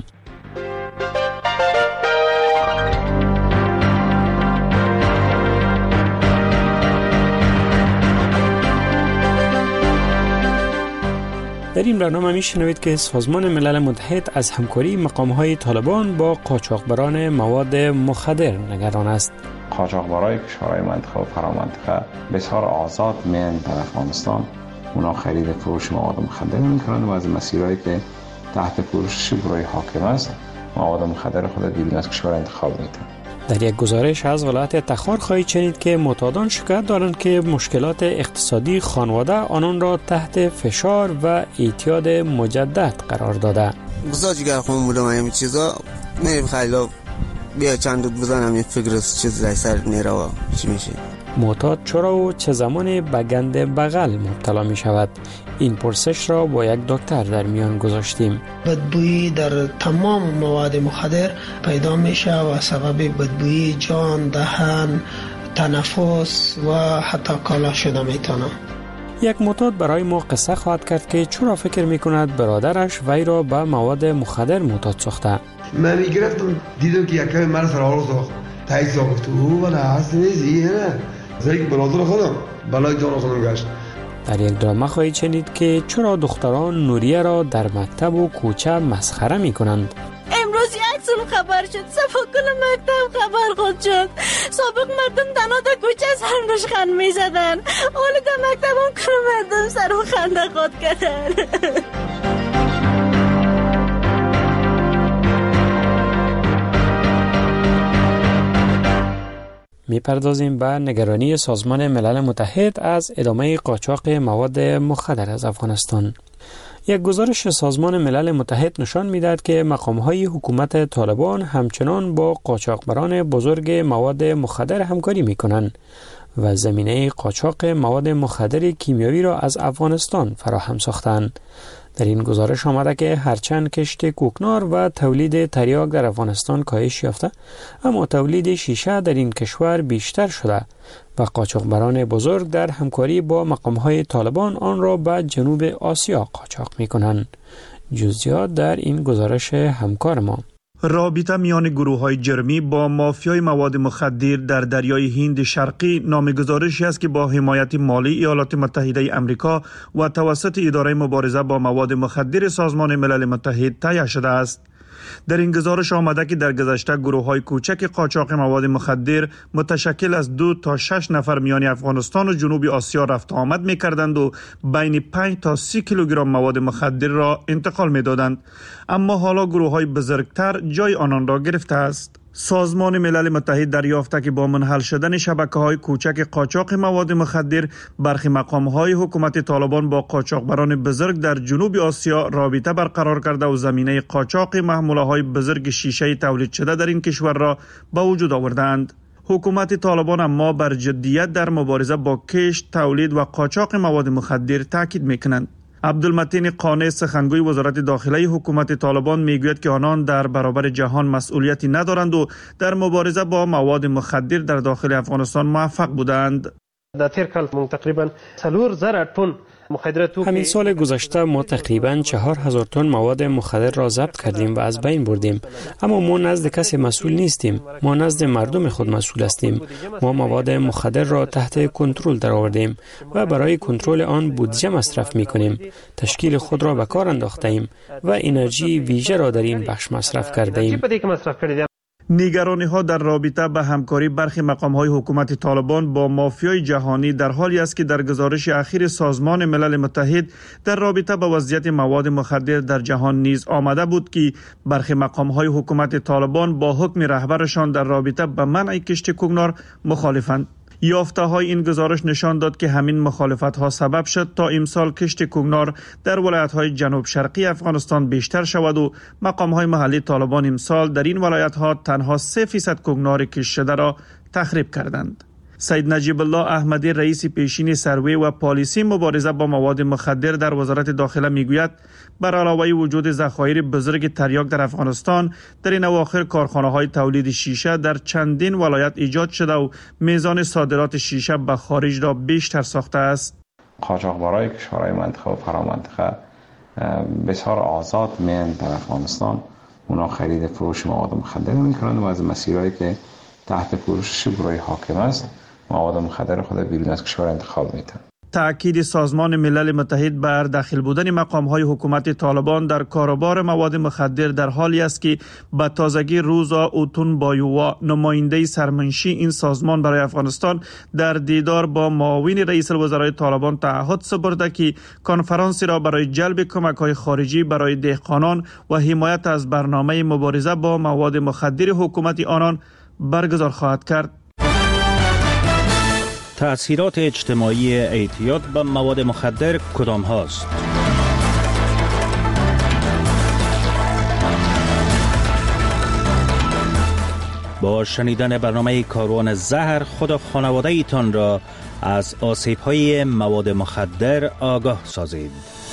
Speaker 14: در این برنامه میشنوید که سازمان ملل متحد از همکاری مقام‌های طالبان با قاچاقبران مواد مخدر نگران است.
Speaker 19: قاچاقبرای کشورهای منطقه و فرامنطقه بسیار آزاد میان در افغانستان، اونا خرید فروش مواد مخدر میکنند و از مسیرهایی که تحت پوشش گروه حاکم است مواد مخدر خود بیرون از کشور انتخاب میکنند.
Speaker 14: در یک گزارش از ولایت تخار خواهید شنید که معتادان شکایت دارند که مشکلات اقتصادی خانواده آنان را تحت فشار و اعتیاد مجدد قرار داده.
Speaker 20: گزارش گر خون بودم این چیزا میریم خیلی بیا چند دوت بزنم یه فکر چیز رای سر نیره و چی میشه.
Speaker 14: معتاد چرا و چه زمانی به گند بغل مبتلا می شود؟ این پرسش را با یک دکتر در میان گذاشتیم.
Speaker 21: بدبویی در تمام مواد مخدر پیدا میشه و سبب بدبویی جان، دهن، تنفس و حتی کالا شده میتونه.
Speaker 14: یک معتاد برای ما قصه خواهد کرد که چرا فکر میکند برادرش وی را به مواد مخدر معتاد ساخته.
Speaker 22: من میگرفتم دیدم که یکی من سر آرو ساخت تایید ساخت او و نه هست نیزی نه زیگ برادر خودم بلای جان خودم گشت.
Speaker 14: در یک درامه خواهید شنید که چرا دختران نوریه را در مکتب و کوچه مسخره میکنند.
Speaker 23: امروز یک سال خبر شد، صفا کل مکتب خبر خود شد. سابق مردم تنها در کوچه سرم روش خند می زدن، حالا در مکتب هم کل مردم سرم خنده خود کردن.
Speaker 14: میپردازیم به نگرانی سازمان ملل متحد از ادامه قاچاق مواد مخدر از افغانستان. یک گزارش سازمان ملل متحد نشان می‌دهد که مقام‌های حکومت طالبان همچنان با قاچاقبران بزرگ مواد مخدر همکاری می‌کنند و زمینه قاچاق مواد مخدر کیمیایی را از افغانستان فراهم ساختند. در این گزارش آمده که هرچند کشت کوکنار و تولید تریاک در افغانستان کاهش یافته، اما تولید شیشه در این کشور بیشتر شده و قاچاقبران بزرگ در همکاری با مقام‌های طالبان آن را به جنوب آسیا قاچاق می‌کنند. جزئیات در این گزارش همکار ما.
Speaker 24: رابطه میان گروه‌های جرمی با مافیای مواد مخدر در دریای هند شرقی نامگذارشی است که با حمایت مالی ایالات متحده آمریکا و توسط اداره مبارزه با مواد مخدر سازمان ملل متحد تهیه شده است. در این گزارش آمده که در گذشته گروه‌های کوچک قاچاق مواد مخدر متشکل از دو تا شش نفر میان افغانستان و جنوب آسیا رفت آمد می‌کردند و بین پنج تا سی کیلوگرم مواد مخدر را انتقال می‌دادند، اما حالا گروه‌های بزرگتر جای آنان را گرفته است. سازمان ملل متحد دریافته که با منحل شدن شبکه‌های کوچک قاچاق مواد مخدر، برخی مقام‌های حکومت طالبان با قاچاقبران بزرگ در جنوب آسیا رابطه برقرار کرده و زمینه قاچاق محموله‌های بزرگ شیشه تولید شده در این کشور را به وجود آوردند. حکومت طالبان اما بر جدیت در مبارزه با کشت، تولید و قاچاق مواد مخدر تاکید می‌کنند. عبدالمتین قانع سخنگوی وزارت داخله حکومت طالبان میگوید که آنان در برابر جهان مسئولیتی ندارند و در مبارزه با مواد مخدر در داخل افغانستان موفق بودند.
Speaker 25: در تیر کال من تقریبا سلور زر تن
Speaker 14: همین سال گذشته ما تقریباً چهار هزار تن مواد مخدر را ضبط کردیم و از بین بردیم، اما ما نزد کسی مسئول نیستیم، ما نزد مردم خود مسئول هستیم. ما مواد مخدر را تحت کنترل درآوردیم و برای کنترل آن بودجه مصرف می‌کنیم. تشکیل خود را به کار انداختیم و انرژی ویژه را در این بخش مصرف کردیم.
Speaker 24: نگرانی ها در رابطه به همکاری برخی مقام های حکومت طالبان با مافیای جهانی در حالی است که در گزارش اخیر سازمان ملل متحد در رابطه با وضعیت مواد مخدر در جهان نیز آمده بود که برخی مقام های حکومت طالبان با حکم رهبرشان در رابطه به منع کشت کوکنار مخالفند. یافته های این گزارش نشان داد که همین مخالفت ها سبب شد تا امسال کشت کوکنار در ولایت های جنوب شرقی افغانستان بیشتر شود و مقام های محلی طالبان امسال در این ولایت ها تنها سه فیصد کوکنار کشت شده را تخریب کردند. سید نجیب الله احمدی رئیس پیشین سروی و پالیسی مبارزه با مواد مخدر در وزارت داخله میگوید بر علاوه وجود ذخایر بزرگ تریاک در افغانستان، در این اواخر کارخانه های تولید شیشه در چندین ولایت ایجاد شده و میزان صادرات شیشه به خارج را بیشتر ساخته است.
Speaker 19: قاچاقبرای کشورهای منطقه و فرامنطقه بسیار آزاد میان در افغانستان، اونا خرید فروش مواد مخدر میکنند و از مسیرهایی که تحت پوشش گروه حاکم است مواد مخدر خود بیرون از کشور انتخاب میتن.
Speaker 24: تأکید سازمان ملل متحد بر داخل بودن مقام‌های حکومت طالبان در کاروبار مواد مخدر در حالی است که به تازگی روزا اوتون بایووا نماینده سرمنشی این سازمان برای افغانستان در دیدار با معاون رئیس الوزرای طالبان تعهد سپرده که کنفرانسی را برای جلب کمک‌های خارجی برای دهقانان و حمایت از برنامه مبارزه با مواد مخدر حکومت آنان برگزار خواهد کرد.
Speaker 11: تأثیرات اجتماعی اعتیاد به مواد مخدر کدام هاست؟ با شنیدن برنامه کاروان زهر خود و خانواده ایتان را از آسیب‌های مواد مخدر آگاه سازید.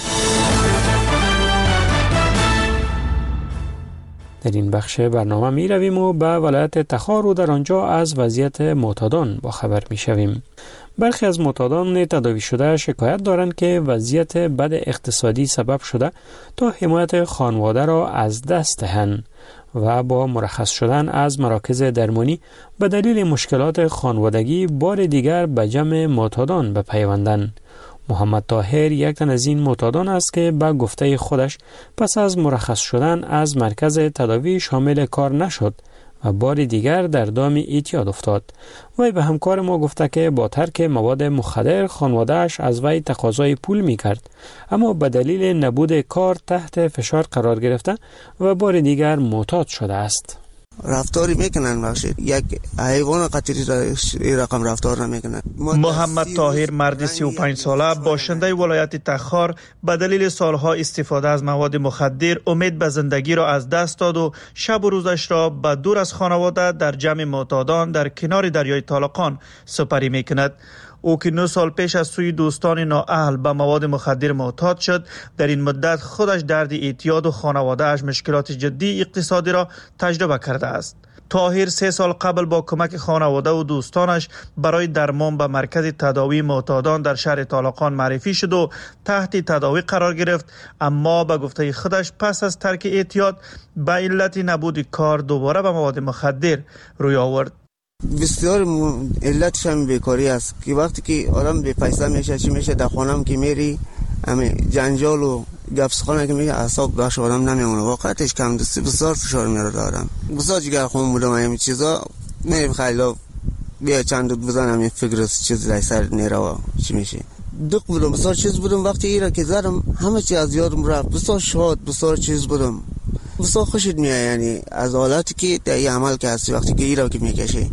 Speaker 2: در این بخش برنامه می رویم و به ولایت تخار و در آنجا از وضعیت معتادان با خبر می شویم. برخی از معتادان تداوی شده شکایت دارند که وضعیت بد اقتصادی سبب شده تا حمایت خانواده را از دست دهند و با مرخص شدن از مراکز درمانی به دلیل مشکلات خانوادگی بار دیگر به جمع معتادان بپیوندند. محمد طاهر یک تن از این معتادان است که به گفته خودش پس از مرخص شدن از مرکز تداوی شامل کار نشد و بار دیگر در دام اعتیاد افتاد. وی به همکار ما گفته که با ترک مواد مخدر خانواده‌اش از وی تقاضای پول می‌کرد، اما به دلیل نبود کار تحت فشار قرار گرفته و بار دیگر معتاد شده است.
Speaker 20: رفتاری میکنن بخشید یک حیوان قطری را رقم رفتار نمیکنن.
Speaker 24: محمد طاهر مرد سی و پنج ساله باشنده ولایت تخار به دلیل سالها استفاده از مواد مخدر امید به زندگی را از دست داد و شب و روزش را به دور از خانواده در جمع معتادان در کنار دریای طالقان سپری میکند. او که نه سال پیش از سوی دوستان نااهل به مواد مخدر معتاد شد، در این مدت خودش درد اعتیاد و خانواده‌اش مشکلات جدی اقتصادی را تجربه کرده است. طاهر سه سال قبل با کمک خانواده و دوستانش برای درمان به مرکز تداوی معتادان در شهر طالقان معرفی شد و تحت تداوی قرار گرفت، اما به گفته خودش پس از ترک اعتیاد به علت نبود کار دوباره به مواد مخدر روی آورد.
Speaker 20: بسیار علتش هم بیکاری است که وقتی که آدم به پیسه میشه چی میشه در خانم که میری همه جنجال و گپسخانه که میگه اعصاب بخش آدم نمیمونه. واقعیتش کم دستی بسیار فشار میاره دارم. بسیار جگر خون بودم همین چیزا میریم خیلی بیا چند دود بزنم این فکر چیز رای سر نیره چی میشه. دق بودم بسیار چیز بودم. وقتی ایره که زدم همه چی از یادم رفت. بسیار شاد بسیار چیز بودم. بسیار خوشت میاد یعنی از حالتی که در این عمل که هستی وقتی که ایره که میکشی.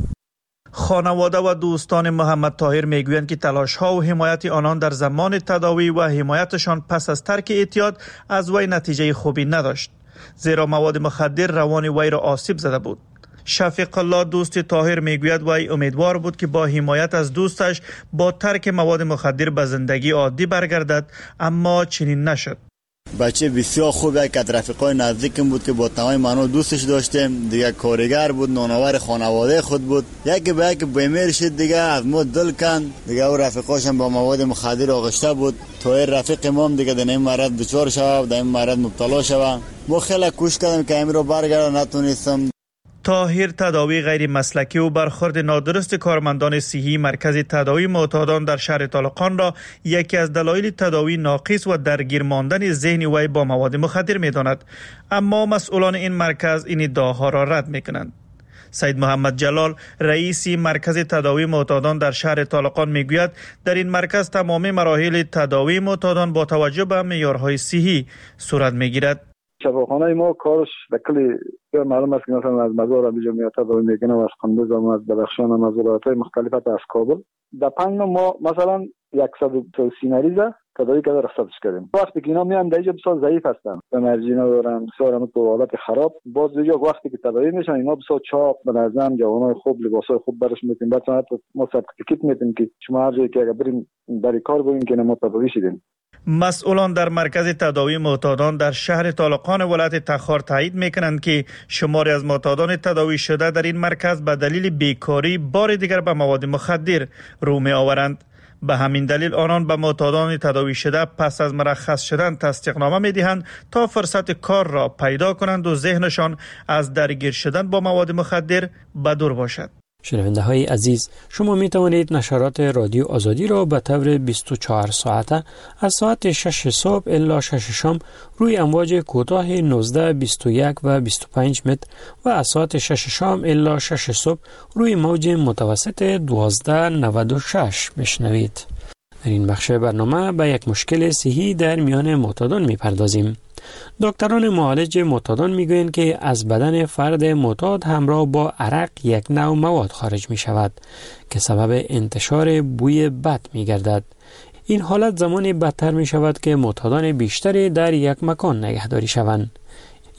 Speaker 24: خانواده و دوستان محمد طاهر میگویند که تلاش ها و حمایت آنان در زمان تداوی و حمایتشان پس از ترک اعتیاد از وی نتیجه خوبی نداشت، زیرا مواد مخدر روان وی را آسیب زده بود. شفیق الله دوست طاهر میگوید وی امیدوار بود که با حمایت از دوستش با ترک مواد مخدر به زندگی عادی برگردد، اما چنین نشد.
Speaker 7: بچه بسیار خوب یک از رفیقای نزدیکم بود که با تمام معنی دوستش داشتیم. دیگه کارگر بود، نانآور خانواده خود بود. یکی به یک بیمار شد دیگه از ما دل کند. دیگه او رفیقاش هم با مواد مخدر آغشته بود. طاهر رفیق ما دیگه در این مرض دچار شد، در این مرض مبتلا شد. ما خیلی کوشش کردم که امیر رو برگردم، نتونستم.
Speaker 24: طاهر تداوی غیر مسلکی و برخورد نادرست کارمندان صحی مرکز تداوی معتادان در شهر طالقان را یکی از دلایل تداوی ناقص و درگیر ماندن ذهن وی با مواد مخدر می‌داند، اما مسئولان این مرکز این ادعاها را رد می‌کنند. سید محمد جلال رئیس مرکز تداوی معتادان در شهر طالقان میگوید در این مرکز تمام مراحل تداوی معتادان با توجه به معیارهای صحی صورت می‌گیرد.
Speaker 8: شفاخانه ما کارش به کلی معلوم است که مثلا از مزار ابیجا میاد تداوی میکنه و از قندوز هم از بدخشان هم از ولایت‌های مختلف از کابل. در پنج ما مثلا صد و سی مریضه تداوی کرده رخصتش کردیم. وقتی که اینا میان در اینجا بسیار ضعیف هستن، انرژی ندارن، بسیار هم تو حالت خراب. باز دیگه وقتی که تداوی میشن اینا بسیار چاق، منظم، جوانای خوب، لباسای خوب برش میتیم. بعد حتی ما سرتیفیکیت میتیم که شما هر جایی که اگر بریم برای کار بریم که ما تداوی شدیم.
Speaker 24: مسئولان در مرکز تداوی معتادان در شهر طالقان ولایت تخار تایید میکنند که شماری از معتادان تداوی شده در این مرکز به دلیل بیکاری بار دیگر به مواد مخدر رو می آورند. به همین دلیل آنان به معتادان تداوی شده پس از مرخص شدن تصدیقنامه می دهند تا فرصت کار را پیدا کنند و ذهنشان از درگیر شدن با مواد مخدر به دور باشد.
Speaker 2: شنونده های عزیز، شما می توانید نشرات رادیو آزادی را به طور بیست و چهار ساعته از ساعت شش صبح الی شش شام روی امواج کوتاه نوزده، بیست و یک و بیست و پنج متر و از ساعت شش شام الی شش صبح روی موج متوسط دوازده نود و شش بشنوید. در این بخش برنامه به یک مشکل صحی در میان معتادان می پردازیم. دکتران معالج معتادان میگویند که از بدن فرد معتاد همراه با عرق یک نوع مواد خارج می شود که سبب انتشار بوی بد می گردد. این حالت زمانی بدتر می شود که معتادان بیشتری در یک مکان نگهداری شوند.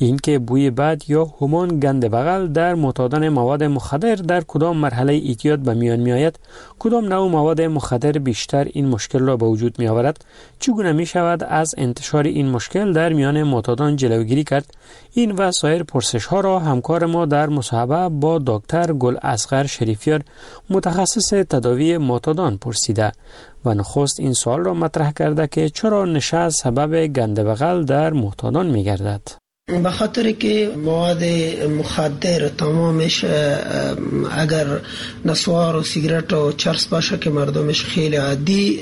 Speaker 2: اینکه بوی بد یا همان گند بغل در معتادان مواد مخدر در کدام مرحله اعتیاد به میان می آید، کدام نوع مواد مخدر بیشتر این مشکل را به وجود می آورد، چگونه می شود از انتشار این مشکل در میان معتادان جلوگیری کرد، این و سایر پرسش ها را همکار ما در مصاحبه با دکتر گل اصغر شریفیار متخصص تداوی معتادان پرسیده و نخست این سوال را مطرح کرده که چرا نشه سبب گند بغل در معتادان می گردد.
Speaker 21: به خاطر که مواد مخدر تمامش اگر نسوار و سیگرت و چرس باشه که مردمش خیلی عادی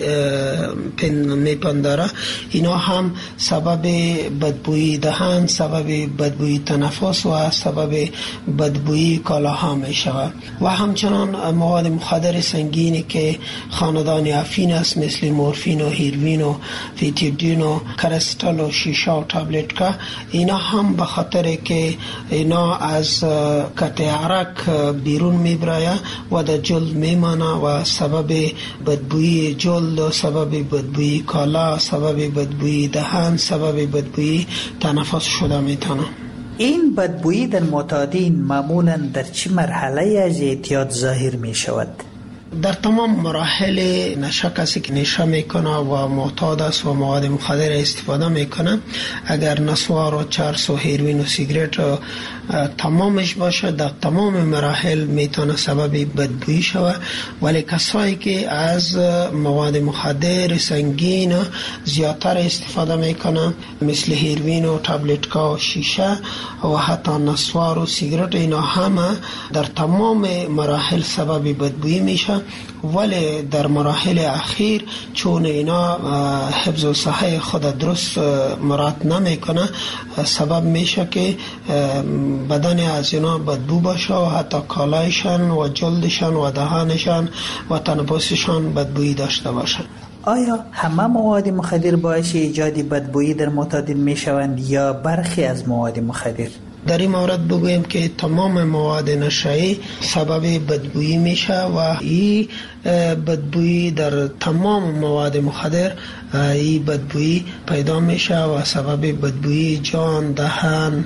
Speaker 21: میپنداره، اینا هم سبب بدبویی دهان، سبب بدبویی تنفس و سبب بدبویی کالاها میشود. و همچنان مواد مخدر سنگینی که خاندان افین است مثل مورفین و هیروین و فیتیدین و کرستال و شیشه و تابلت که اینا هم به خاطر که اینا از قطع عرق بیرون میبره و در جلد میمانه و سبب بدبویی جلد و سبب بدبویی کالا، سبب بدبویی دهان، سبب بدبویی تنفس شده میتونه.
Speaker 3: این بدبویی در معتادین معمولا در چه مرحله از اعتیاد ظاهر می شود؟
Speaker 21: در تمام مراحل نشه کسی که نشه میکنه و معتاد است و مواد مخدر استفاده میکنه، اگر نسوار و چرس و هیروین و سیگرت تمامش باشه، در تمام مراحل میتونه سبب بدبویی شود. ولی کسایی که از مواد مخدر سنگین زیادتر استفاده میکنه مثل هیروین و تابلت‌ها و شیشه و حتی نسوار و سیگرت، اینا همه در تمام مراحل سبب بدبویی میشه. ولی در مراحل اخیر چون اینا حفظ و صحه خود درست مراعات نمیکنه، سبب میشه که بدن از اینا بدبو باشه و حتی کالایشان و جلدشان و دهانشان و تنفسشان بدبویی داشته باشه.
Speaker 3: آیا همه مواد مخدر باعث ایجاد بدبویی در معتادین میشوند یا برخی از مواد مخدر؟
Speaker 21: در این مورد بگویم که تمام مواد نشه‌ای سبب بدبویی میشه و این بدبویی در تمام مواد مخدر این بدبویی پیدا میشه و سبب بدبویی جان، دهان،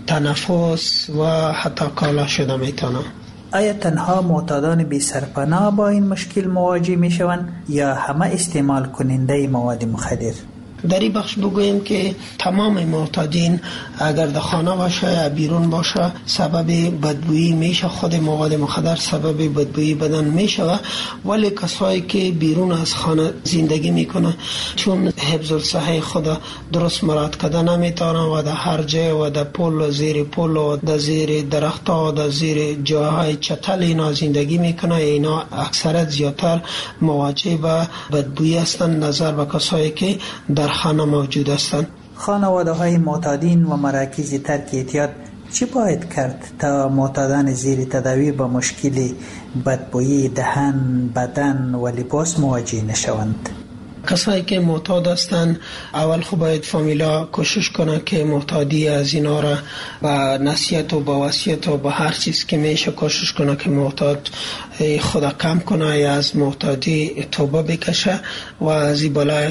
Speaker 21: تنفس و حتی کالا شده میتونه.
Speaker 3: آیا تنها معتادان بی سرپناه با این مشکل مواجه میشوند یا همه استعمال کننده مواد مخدر؟
Speaker 21: در این بخش بگویم که تمام معتادین اگر در خانه باشه یا بیرون باشه سبب بدبویی میشه. خود مواد مخدر سبب بدبویی بدن میشه، ولی کسایی که بیرون از خانه زندگی میکنه چون حفظ الصحه خود درست مراعات کرده نمیتونه و در هر جای و در پل و زیر پل و در زیر درخت و در زیر جاهای چتل اینا زندگی میکنه، اینا اکثرت زیادتر مواجه به بدبویی هستند نظر به کسایی که در خانه موجود هستند.
Speaker 3: خانواده های معتادین و مراکز ترک اعتیاد چی باید کرد تا معتادان زیر تداوی با مشکل بدبویی دهان، بدن و لباس مواجه نشوند؟
Speaker 21: کسایی که معتاد هستند اول خب باید فامیلا کوشش کنه که معتادی از اینا را با نصیحت و با وصیت و با هر چیز که میشه کوشش کنه که معتاد خدا کم کنه یا از معتادی توبه بکشه و از این بلای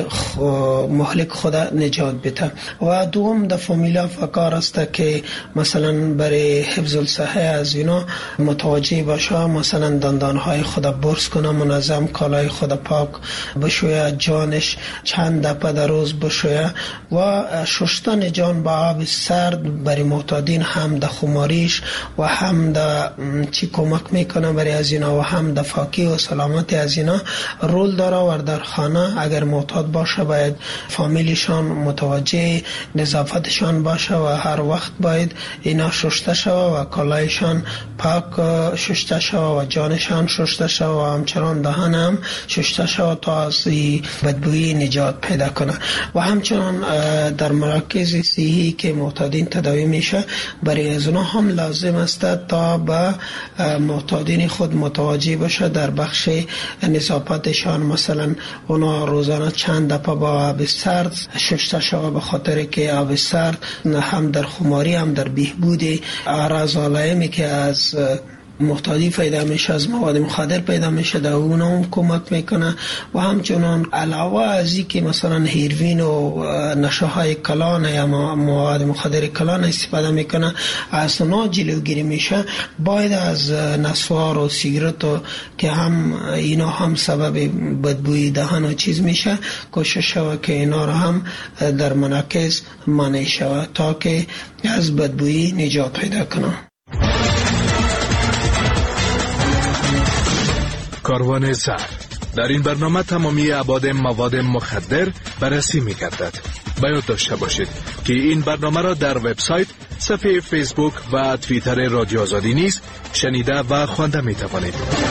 Speaker 21: مهلک خدا نجات بده. و دوم در فامیلا فکر است که مثلا برای حفظ الصحه از اینا متوجه باشه، مثلا دندانهای خدا برس کنه، منظم کالای خدا پاک بشویه، جان چند دفعه در روز بشویه و شستن جان با آب سرد برای معتادین هم در خماریش و هم در چی کمک میکنه برای از اینا و هم در فاکی و سلامت از اینا رول داره. و در خانه اگر معتاد باشه باید فامیلیشان متوجه نظافتشان باشه و هر وقت باید اینا شسته شوه و کالایشان پاک شسته شوه و جانشان شسته شوه و همچنان دهان هم شسته شوه تا از بدبویی نجات پیدا کنه. و همچنان در مراکز صحی که معتادین تداوی میشه برای از اونها هم لازم است تا به معتادین خود متوجه باشه در بخش نظافتشان، مثلا اونا روزانه چند دفعه با آب سرد شسته شوه، به خاطر که آب سرد هم در خماری هم در بهبود اعراض علائمی که از محتاجی پیدا میشه، از مواد مخدر پیدا میشه، در اونا هم کمک میکنه. و همچنان علاوه از این که مثلا هیروین و نشه های کلان یا مواد مخدر کلان استفاده میکنه، از اونا جلوگیری میشه. باید از نسوار و سیگرت و که هم اینا هم سبب بدبوی دهان و چیز میشه، کوشش شود که اینا را هم در مناکس منع شود تا که از بدبویی نجات پیدا کنه.
Speaker 5: کاروان زهر. در این برنامه تمامی ابعاد مواد مخدر بررسی می‌گردد. باید داشته باشید که این برنامه را در وبسایت، صفحه فیسبوک و توییتر رادیو آزادی نیز شنیده و خوانده می‌توانید.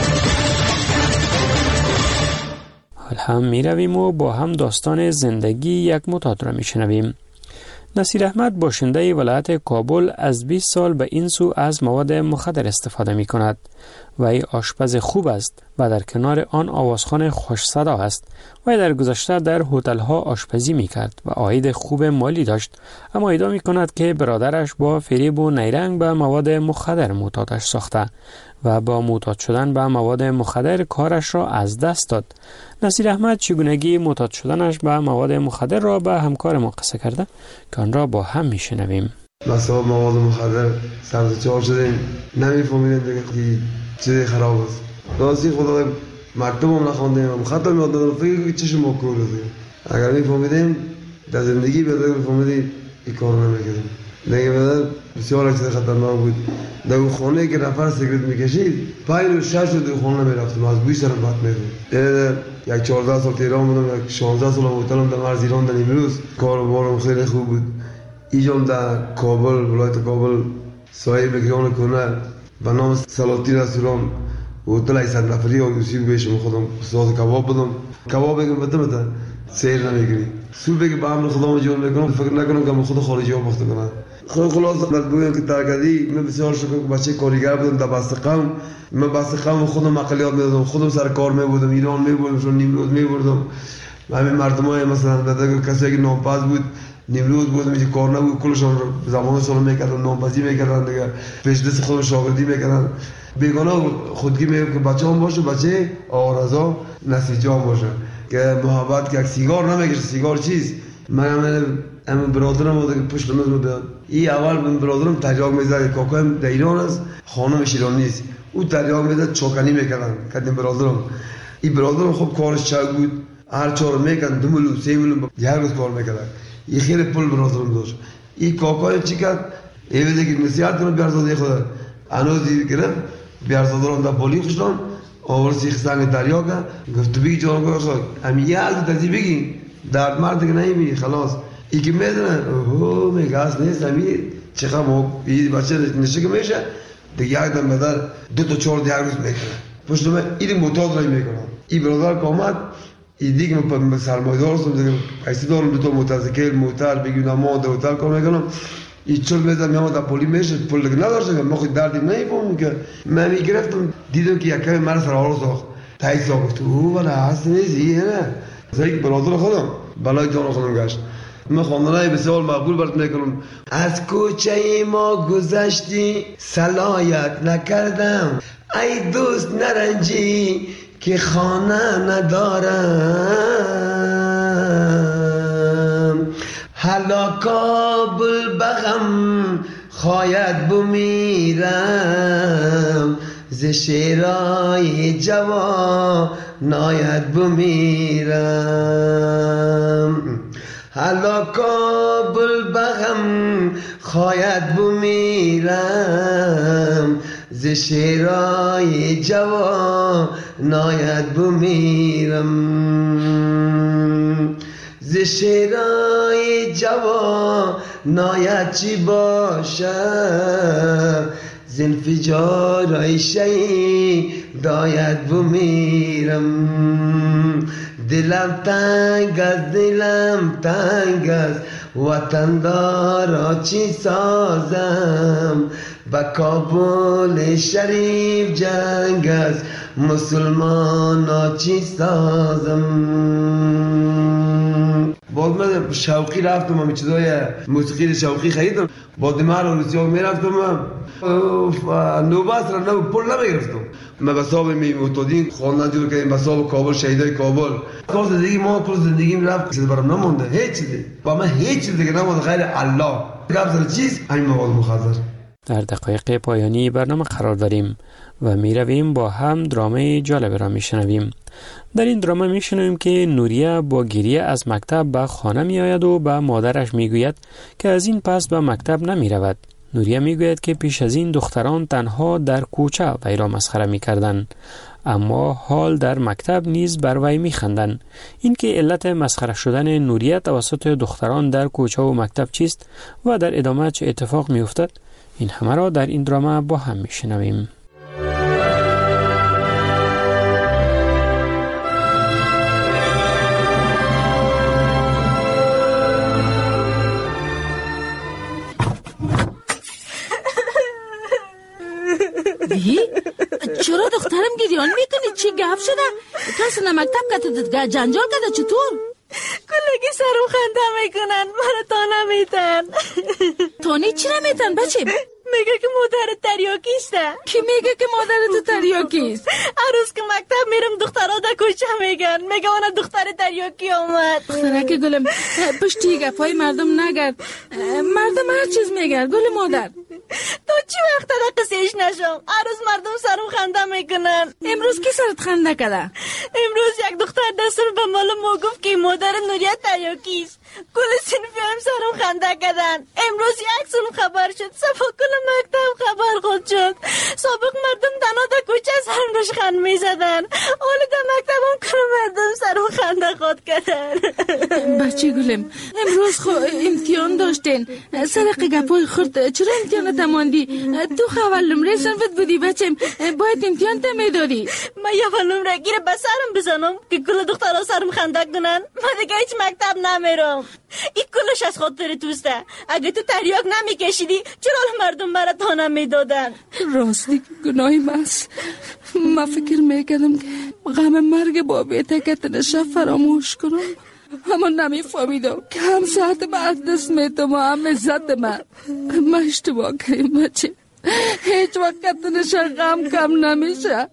Speaker 2: حال هم می‌رویم و با هم داستان زندگی یک معتاد را می‌شنویم. نصیر احمد باشنده ولایت کابل از بیست سال به این سو از مواد مخدر استفاده می کند و ای آشپز خوب است و در کنار آن آوازخوان خوش صدا است و در گذشته در هتل ها آشپزی می کرد و عاید خوب مالی داشت، اما ادعا می کند که برادرش با فریب و نیرنگ به مواد مخدر معتادش ساخته و با معتاد شدن به مواد مخدر کارش را از دست داد. نصیر احمد چگونگی معتاد شدنش به مواد مخدر را به همکار ما قصه کرده که آن را با هم میشنویم.
Speaker 22: مثلا مواد مخدر سرد چهار شدیم، نمیفهمیدیم دیگه که چیزی خراب است. راستی خدا مکتب هم نخوندیم، خطم یاد ندارم، فکر که چشم ما کور است. اگر میفهمیدیم در زندگی بهتر میفهمیدیم این کار نمیکردیم. دیگه بعد بسیار چیز خطرناک بود. در اون خانه که نفر سیگرت میکشید، پنج و شش رو در خانه میرفتم، از بوی سرم بد می‌آمد. یک چهارده سال تهران بودم، یک شانزده سال هتلم در مرز ایران در نیمروز. کاروبارم خیلی خوب بود. اینجام در کابل، ولایت کابل، صاحب گران کنه به نام سلاطین رستوران هتل هشتصد نفری آیوسی بهشم خودم استاد کباب بودم. کباب بگم بده بده سیر نمیگیری. صبح بگم با امر خدا جون میکنم، فکر نکنم که من خود خارجی ها بخته کنم. خود خلاص مجبورم که ترکدی. من بسیار شکر که بچه کارگر بودم در بسته قوم. من بسته قوم خودم مقالیات میدادم، خودم سر کار میبودم، ایران میبردم، چون نیمروز میبردم. همین مردمای مثلا در کسی که نامپاس بود، نیمروز بود، میشه کار نبود، کلشون زمان سال میکردن، نامپاسی میکردن دیگه، پیش دست خودم شاگردی میکردن. بیگانه خودگی میگم که بچه هم باشه، بچه آرزا نسیجه هم باشه که محبت که یک سیگار نمیکشه. سیگار چیست؟ من همین همین برادرم بود که پشت میز بود. این اول من برادرم تریاق میزد، کاکایم در ایران است، خانمش ایرانی است. او تریاق میزد، چوکنی میکردن کردیم برادرم. این برادرم خب کارش چاق بود، هر چهار میکردن، دو میلیون سه میلیون یک روز کار میکردن. این خیلی پول برادرم داشت. این کاکایم چی کرد؟ ایوه دیگه نصیحت کنم بیارزاده خدا. انو دید گرفت بیارزادرم در بالی خوشتم، آور سیخ سنگ دریا کرد، گفت بگی جان گوشت، امی یه از تازی بگی، درد مرد که نمیبینی خلاص. ای که میدونه، اوه میگه از نیست امی چقدر ما این بچه نشه که میشه، دیگه یک دم بدر دو تا چهار دیگر روز میکنه. پشت من این معتاد رای میکنم. این برادر که آمد، این دیگه من سرمایه‌دار هستم، دیگه ایستی دارم دو تا موتورسیکل، موتور بگیم ما در هتل کار میکنم. این چون میزم میام در پولی میشه، پول دیگه نداشته که ما خود دردی نمیفهمم که من میگرفتم دیدم که یکم مرا سر حال ساخت. تایید گفت او ولی هست نیستی نه. زیک برادر خودم بلای جان خودم گشت. من خواندنای بسیار مقبول برات میکنم. از کوچه ما گذشتی صلاحیت نکردم، ای دوست نرنجی که خانه ندارم. حالا کابل بغم خواید بمیرم، ز شیرای جوان ناید بمیرم. حالا کابل بغم خواید بمیرم، ز شیرای جوان ناید بمیرم. ز شیرای جوان ناید چی باشه، ز انفجارای شهید داید بمیرم. دلم تنگ از دلم تنگ از وطن دارا چی سازم، با کابل شریف جنگ از مسلمان ها چی سازم. باز من شوقی رفتم، من چیزای موسیقی شوقی خریدم، با دمار روسیه میرفتم، نوبت را نو پول نمیگرفتم. من به حساب می معتادین خواندن جلو کردیم، به حساب کابل، شهیدای کابل. کار زندگی ما کل زندگیم رفت، چیزی برام نمونده، هیچ چیزی. با من هیچ چیزی دیگه نمونده غیر الله. گفت چیز همین مواد مخدر.
Speaker 2: در دقایق پایانی برنامه قرار داریم و می رویم با هم درامه جالب را می شنویم. در این درامه می شنویم که نوریه با گریه از مکتب به خانه می آید و به مادرش می گوید که از این پس به مکتب نمی رود. نوریه می گوید که پیش از این دختران تنها در کوچه وی را مسخره می کردن، اما حال در مکتب نیز بر وی می خندن. این که علت مسخره شدن نوریه توسط دختران در کوچه و مکتب چیست و در ادامه چه اتفاق می افتد، این همه را در این درامه با هم می شنویم.
Speaker 23: بی؟ چرا دخترم گریان میکنی؟ چی گفت شده؟ کسی نمکتب کتید جنجال کده چطور؟ کلگی سرم خنده میکنن، من تا نمیتن. تانی چی نمیتن بچه؟ میگه که مادر تریاکیسته. کی میگه که مادر تو تریاکیست؟ هر روز که مکتب میرم دخترها در کوچه میگن، میگه اون دختر تریاکی آمد. دخترک گلم پشتی گفای مردم نگرد، مردم هر چیز میگرد. گل مادر تو چی وقت در قصیش نشم؟ هر روز مردم سرم خنده میکنن. امروز کی سرت خنده کده؟ امروز یک دختر دستور به مال ما گفت که مادر نوریه تریاکیست. کل صنفی هم سرم خنده کردن. امروز یک سون خبر شد، صفا کل مکتب خبر خود شد. سابق مردم دنا در کوچه سرم روش خند میزدن، حالا در مکتب هم کل مردم سرم خنده خود کردن. بچه گلم امروز خو امتحان داشتین، سرق گپای خورد. چرا امتحان تماندی؟ تو خول نمره صنفت بودی بچم، باید امتحان تمیداری. من یه اول نمره گیره به سرم بزنم که کل دخترها سرم خنده کنن. من دیگه هیچ مکتب نمیرم. این کلش از خاطر توسته. اگه تو تریاک نمیکشیدی چرا مردم برات تا نمیدادن؟ راستی گناهی ماست. من فکر میکردم که غم مرگ بابیته که تنشه فراموش کنم، اما نمیفهمیدم که هم ساعت بعد دست میتم و هم عزت من. من اشتباه کردم بچه، هیچ وقت تنشه غم کم نمیشه.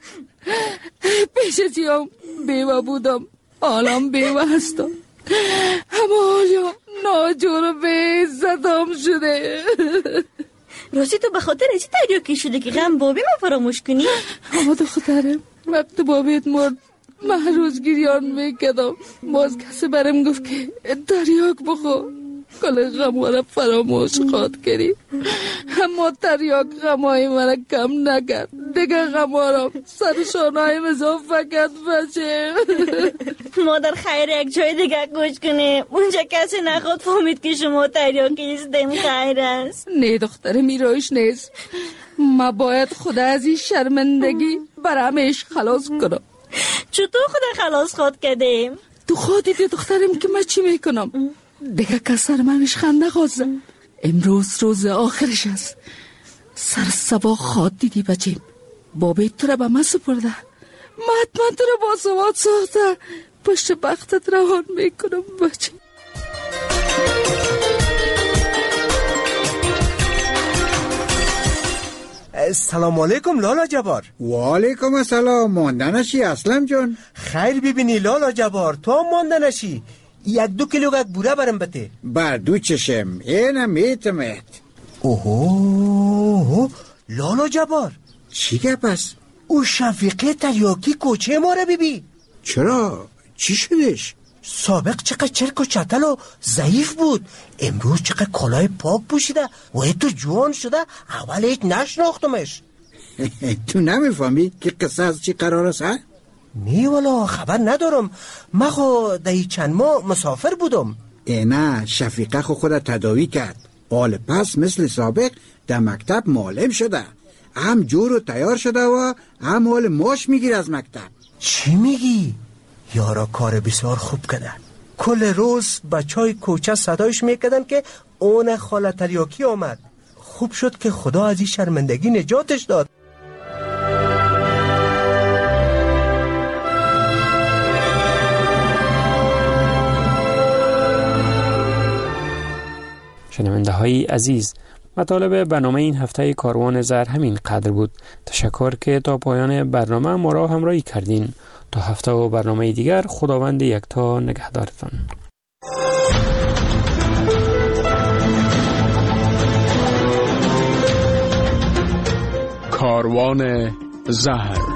Speaker 23: پیش از یام بیوه بودم، حالم بیوه هستم، اما حالا ناجور و به عزتم شده. راستی تو به خاطر چی تریاکی شده که غم بابی ما فراموش کنی؟ اما دخترم وقت بابیت مرد من هر روز گریان میکردم، باز کسی برم گفت که تریاک بخور، کل غم را فراموش خواهد کردی. اما تریاک غمای من کم نکرد، دیگه غما را سر شانهای مضافه کرد بچه. مادر خیر یک جای دیگه کوچ کنیم، اونجا کسی نخواد فهمید که شما تریاکیستیم. خیر است. نه دختر میرایش نیست، ما باید خدا از این شرمندگی برامش خلاص کنم. چطور خدا خلاص خود کردیم؟ تو خودی دی دخترم که من چی میکنم؟ دیگه کسر منش خنده خوازه. امروز روز آخرش است. سر سبا خواد دیدی بچیم، بابی تو را به من سپرده، من حتما تو را با سواد ساخته پشت بختت روان میکنم بچه.
Speaker 6: سلام علیکم لالا جبار.
Speaker 10: و علیکم السلام. ماندنشی اسلم جان؟
Speaker 6: خیر ببینی لالا جبار، تو هم ماندنشی. یک دو کیلو یک بوره برم بته.
Speaker 10: بر دو چشم اینم میتمت.
Speaker 6: اوه لالا جبار،
Speaker 10: چی گپ است؟
Speaker 6: او شفیقه تریاکی کوچه ما را ببی.
Speaker 10: چرا؟ چی شدش؟
Speaker 6: سابق چقدر چرک و چتل و ضعیف بود، امروز چقدر کلاه پاک پوشیده و تو جوان شده. اول هیچ نشناختمش.
Speaker 10: تو نمیفهمی که قصه از چی قرار است؟
Speaker 6: نی والا خبر ندارم، من خو دهی چند ماه مسافر بودم.
Speaker 10: نه شفیقه خو خود تداوی کرد، حال پس مثل سابق در مکتب معلم شده، هم جور و تیار شده و هم حال ماش میگیر از مکتب.
Speaker 6: چی میگی؟ یارا کار بسیار خوب کرده. کل روز بچهای کوچه صدایش میکردن که اون خاله تریاکی آمد. خوب شد که خدا از این شرمندگی نجاتش داد.
Speaker 2: شنونده های عزیز، مطالب برنامه این هفته کاروان زهر همین قدر بود. تشکر که تا پایان برنامه ما را همراهی کردین. تا هفته و برنامه دیگر، خداوند یکتا نگهدارتان.
Speaker 5: کاروان زهر.